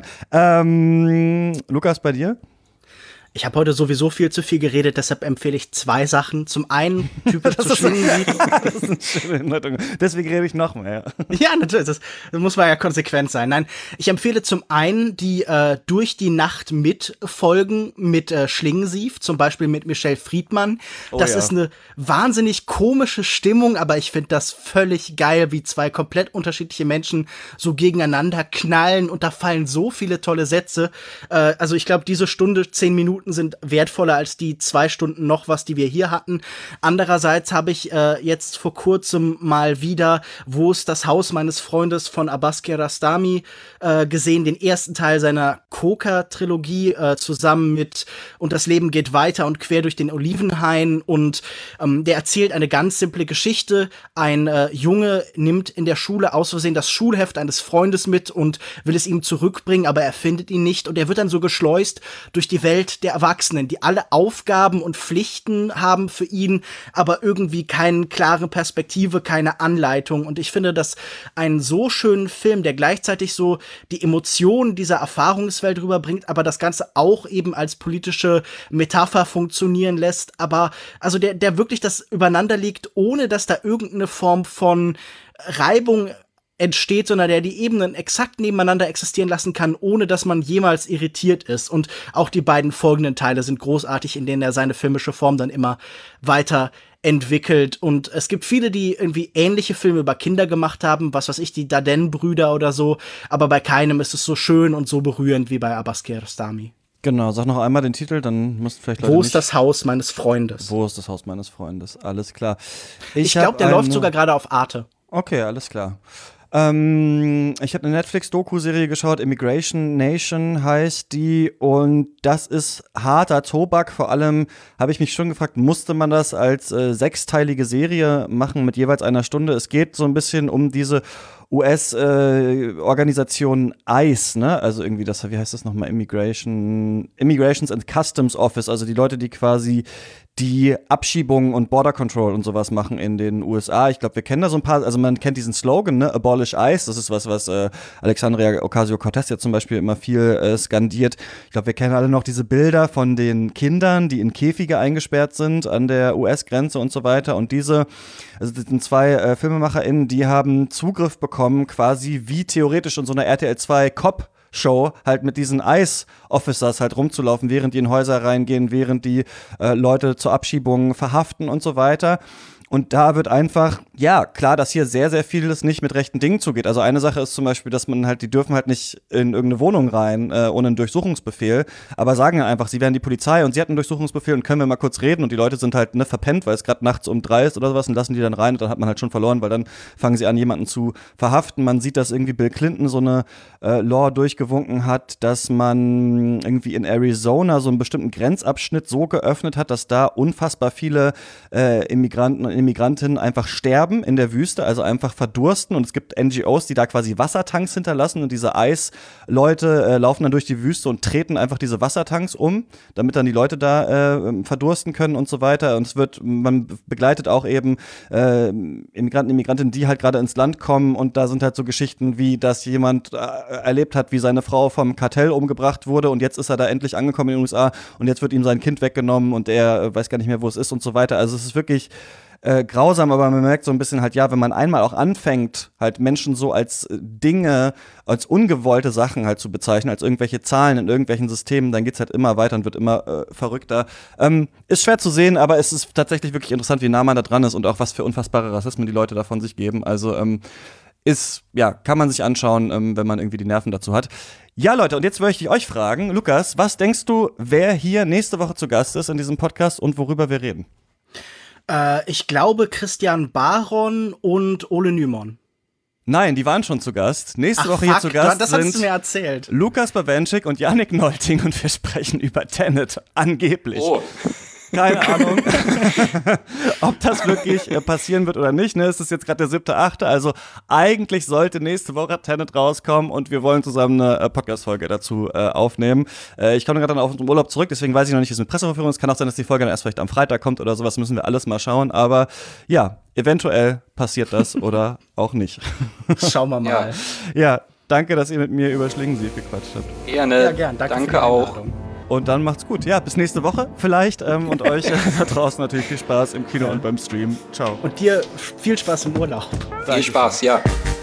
ran. Lukas, bei dir?
Ich habe heute sowieso viel zu viel geredet, deshalb empfehle ich 2 Sachen. Zum einen typisch zu Schlingensief.
Das ist eine schöne Hinleitung. Deswegen rede ich noch mehr.
Ja, natürlich. Das muss man ja konsequent sein. Nein, ich empfehle zum einen die Durch die Nacht mit Folgen mit Schlingensief, zum Beispiel mit Michelle Friedmann. Das ist eine wahnsinnig komische Stimmung, aber ich finde das völlig geil, wie 2 komplett unterschiedliche Menschen so gegeneinander knallen und da fallen so viele tolle Sätze. Also ich glaube, diese Stunde, 10 Minuten sind wertvoller als die 2 Stunden noch was, die wir hier hatten. Andererseits habe ich jetzt vor kurzem mal wieder Wo ist das Haus meines Freundes von Abbas Kiarostami gesehen, den ersten Teil seiner Koka-Trilogie zusammen mit Und das Leben geht weiter und Quer durch den Olivenhain und der erzählt eine ganz simple Geschichte. Ein Junge nimmt in der Schule aus Versehen das Schulheft eines Freundes mit und will es ihm zurückbringen, aber er findet ihn nicht und er wird dann so geschleust durch die Welt der Erwachsenen, die alle Aufgaben und Pflichten haben für ihn, aber irgendwie keine klare Perspektive, keine Anleitung. Und ich finde das einen so schönen Film, der gleichzeitig so die Emotionen dieser Erfahrungswelt rüberbringt, aber das Ganze auch eben als politische Metapher funktionieren lässt. Aber also der wirklich das übereinander liegt, ohne dass da irgendeine Form von Reibung entsteht, sondern der die Ebenen exakt nebeneinander existieren lassen kann, ohne dass man jemals irritiert ist. Und auch die beiden folgenden Teile sind großartig, in denen er seine filmische Form dann immer weiter entwickelt. Und es gibt viele, die irgendwie ähnliche Filme über Kinder gemacht haben, was weiß ich, die Dardenne-Brüder oder so, aber bei keinem ist es so schön und so berührend wie bei Abbas Kiarostami.
Genau, sag noch einmal den Titel, dann müsst vielleicht Leute
Wo ist das Haus meines Freundes?
Wo ist das Haus meines Freundes? Alles klar.
Ich glaube, der läuft sogar gerade auf Arte.
Okay, alles klar. Ich habe eine Netflix-Doku-Serie geschaut, Immigration Nation heißt die, und das ist harter Tobak. Vor allem habe ich mich schon gefragt, musste man das als 6-teilige Serie machen mit jeweils 1 Stunde? Es geht so ein bisschen um diese US-Organisation ICE, ne? Also irgendwie das, wie heißt das nochmal? Immigrations and Customs Office, also die Leute, die quasi die Abschiebungen und Border Control und sowas machen in den USA. Ich glaube, wir kennen da so ein paar, also man kennt diesen Slogan, ne? Abolish ICE, das ist was Alexandria Ocasio-Cortez jetzt zum Beispiel immer viel skandiert. Ich glaube, wir kennen alle noch diese Bilder von den Kindern, die in Käfige eingesperrt sind an der US-Grenze und so weiter. Und das sind 2 FilmemacherInnen, die haben Zugriff bekommen, quasi wie theoretisch in so einer RTL 2 Cop-Show halt mit diesen ICE-Officers halt rumzulaufen, während die in Häuser reingehen, während die Leute zur Abschiebung verhaften und so weiter. Und da wird einfach, ja, klar, dass hier sehr, sehr vieles nicht mit rechten Dingen zugeht. Also eine Sache ist zum Beispiel, dass die dürfen halt nicht in irgendeine Wohnung rein, ohne einen Durchsuchungsbefehl, aber sagen ja einfach, sie wären die Polizei und sie hatten einen Durchsuchungsbefehl und können wir mal kurz reden und die Leute sind halt verpennt, weil es gerade nachts um 3 ist oder sowas und lassen die dann rein und dann hat man halt schon verloren, weil dann fangen sie an, jemanden zu verhaften. Man sieht, dass irgendwie Bill Clinton so eine Law durchgewunken hat, dass man irgendwie in Arizona so einen bestimmten Grenzabschnitt so geöffnet hat, dass da unfassbar viele Immigranten und Immigrantinnen einfach sterben in der Wüste, also einfach verdursten und es gibt NGOs, die da quasi Wassertanks hinterlassen und diese Eisleute laufen dann durch die Wüste und treten einfach diese Wassertanks um, damit dann die Leute da verdursten können und so weiter und man begleitet auch eben Immigranten, Immigrantinnen, die halt gerade ins Land kommen und da sind halt so Geschichten wie, dass jemand erlebt hat, wie seine Frau vom Kartell umgebracht wurde und jetzt ist er da endlich angekommen in den USA und jetzt wird ihm sein Kind weggenommen und er weiß gar nicht mehr, wo es ist und so weiter. Also es ist wirklich grausam, aber man merkt so ein bisschen halt, ja, wenn man einmal auch anfängt, halt Menschen so als Dinge, als ungewollte Sachen halt zu bezeichnen, als irgendwelche Zahlen in irgendwelchen Systemen, dann geht's halt immer weiter und wird immer verrückter. Ist schwer zu sehen, aber es ist tatsächlich wirklich interessant, wie nah man da dran ist und auch was für unfassbare Rassismen die Leute da von sich geben. Also kann man sich anschauen, wenn man irgendwie die Nerven dazu hat. Ja, Leute, und jetzt möchte ich euch fragen, Lukas, was denkst du, wer hier nächste Woche zu Gast ist in diesem Podcast und worüber wir reden?
Ich glaube Christian Baron und Ole Nymon.
Nein, die waren schon zu Gast. Nächste Woche hier zu Gast
das hast du mir erzählt.
Lukas Bawenschik und Yannick Nolting und wir sprechen über Tenet, angeblich.
Oh.
Keine Ahnung, ob das wirklich passieren wird oder nicht. Ne? Es ist jetzt gerade der 7.8., also eigentlich sollte nächste Woche Tenet rauskommen und wir wollen zusammen eine Podcast-Folge dazu aufnehmen. Ich komme gerade dann auf den Urlaub zurück, deswegen weiß ich noch nicht, wie es mit Presseverführung ist. Es kann auch sein, dass die Folge dann erst vielleicht am Freitag kommt oder sowas, müssen wir alles mal schauen. Aber ja, eventuell passiert das oder auch nicht.
Schauen wir mal.
Ja, danke, dass ihr mit mir über Schlingensief gequatscht habt.
Gerne,
ja, gern.
Danke auch.
Und dann macht's gut. Ja, bis nächste Woche vielleicht. Und euch da draußen natürlich viel Spaß im Kino und beim Stream. Ciao.
Und dir viel Spaß im Urlaub.
Viel Spaß, ja.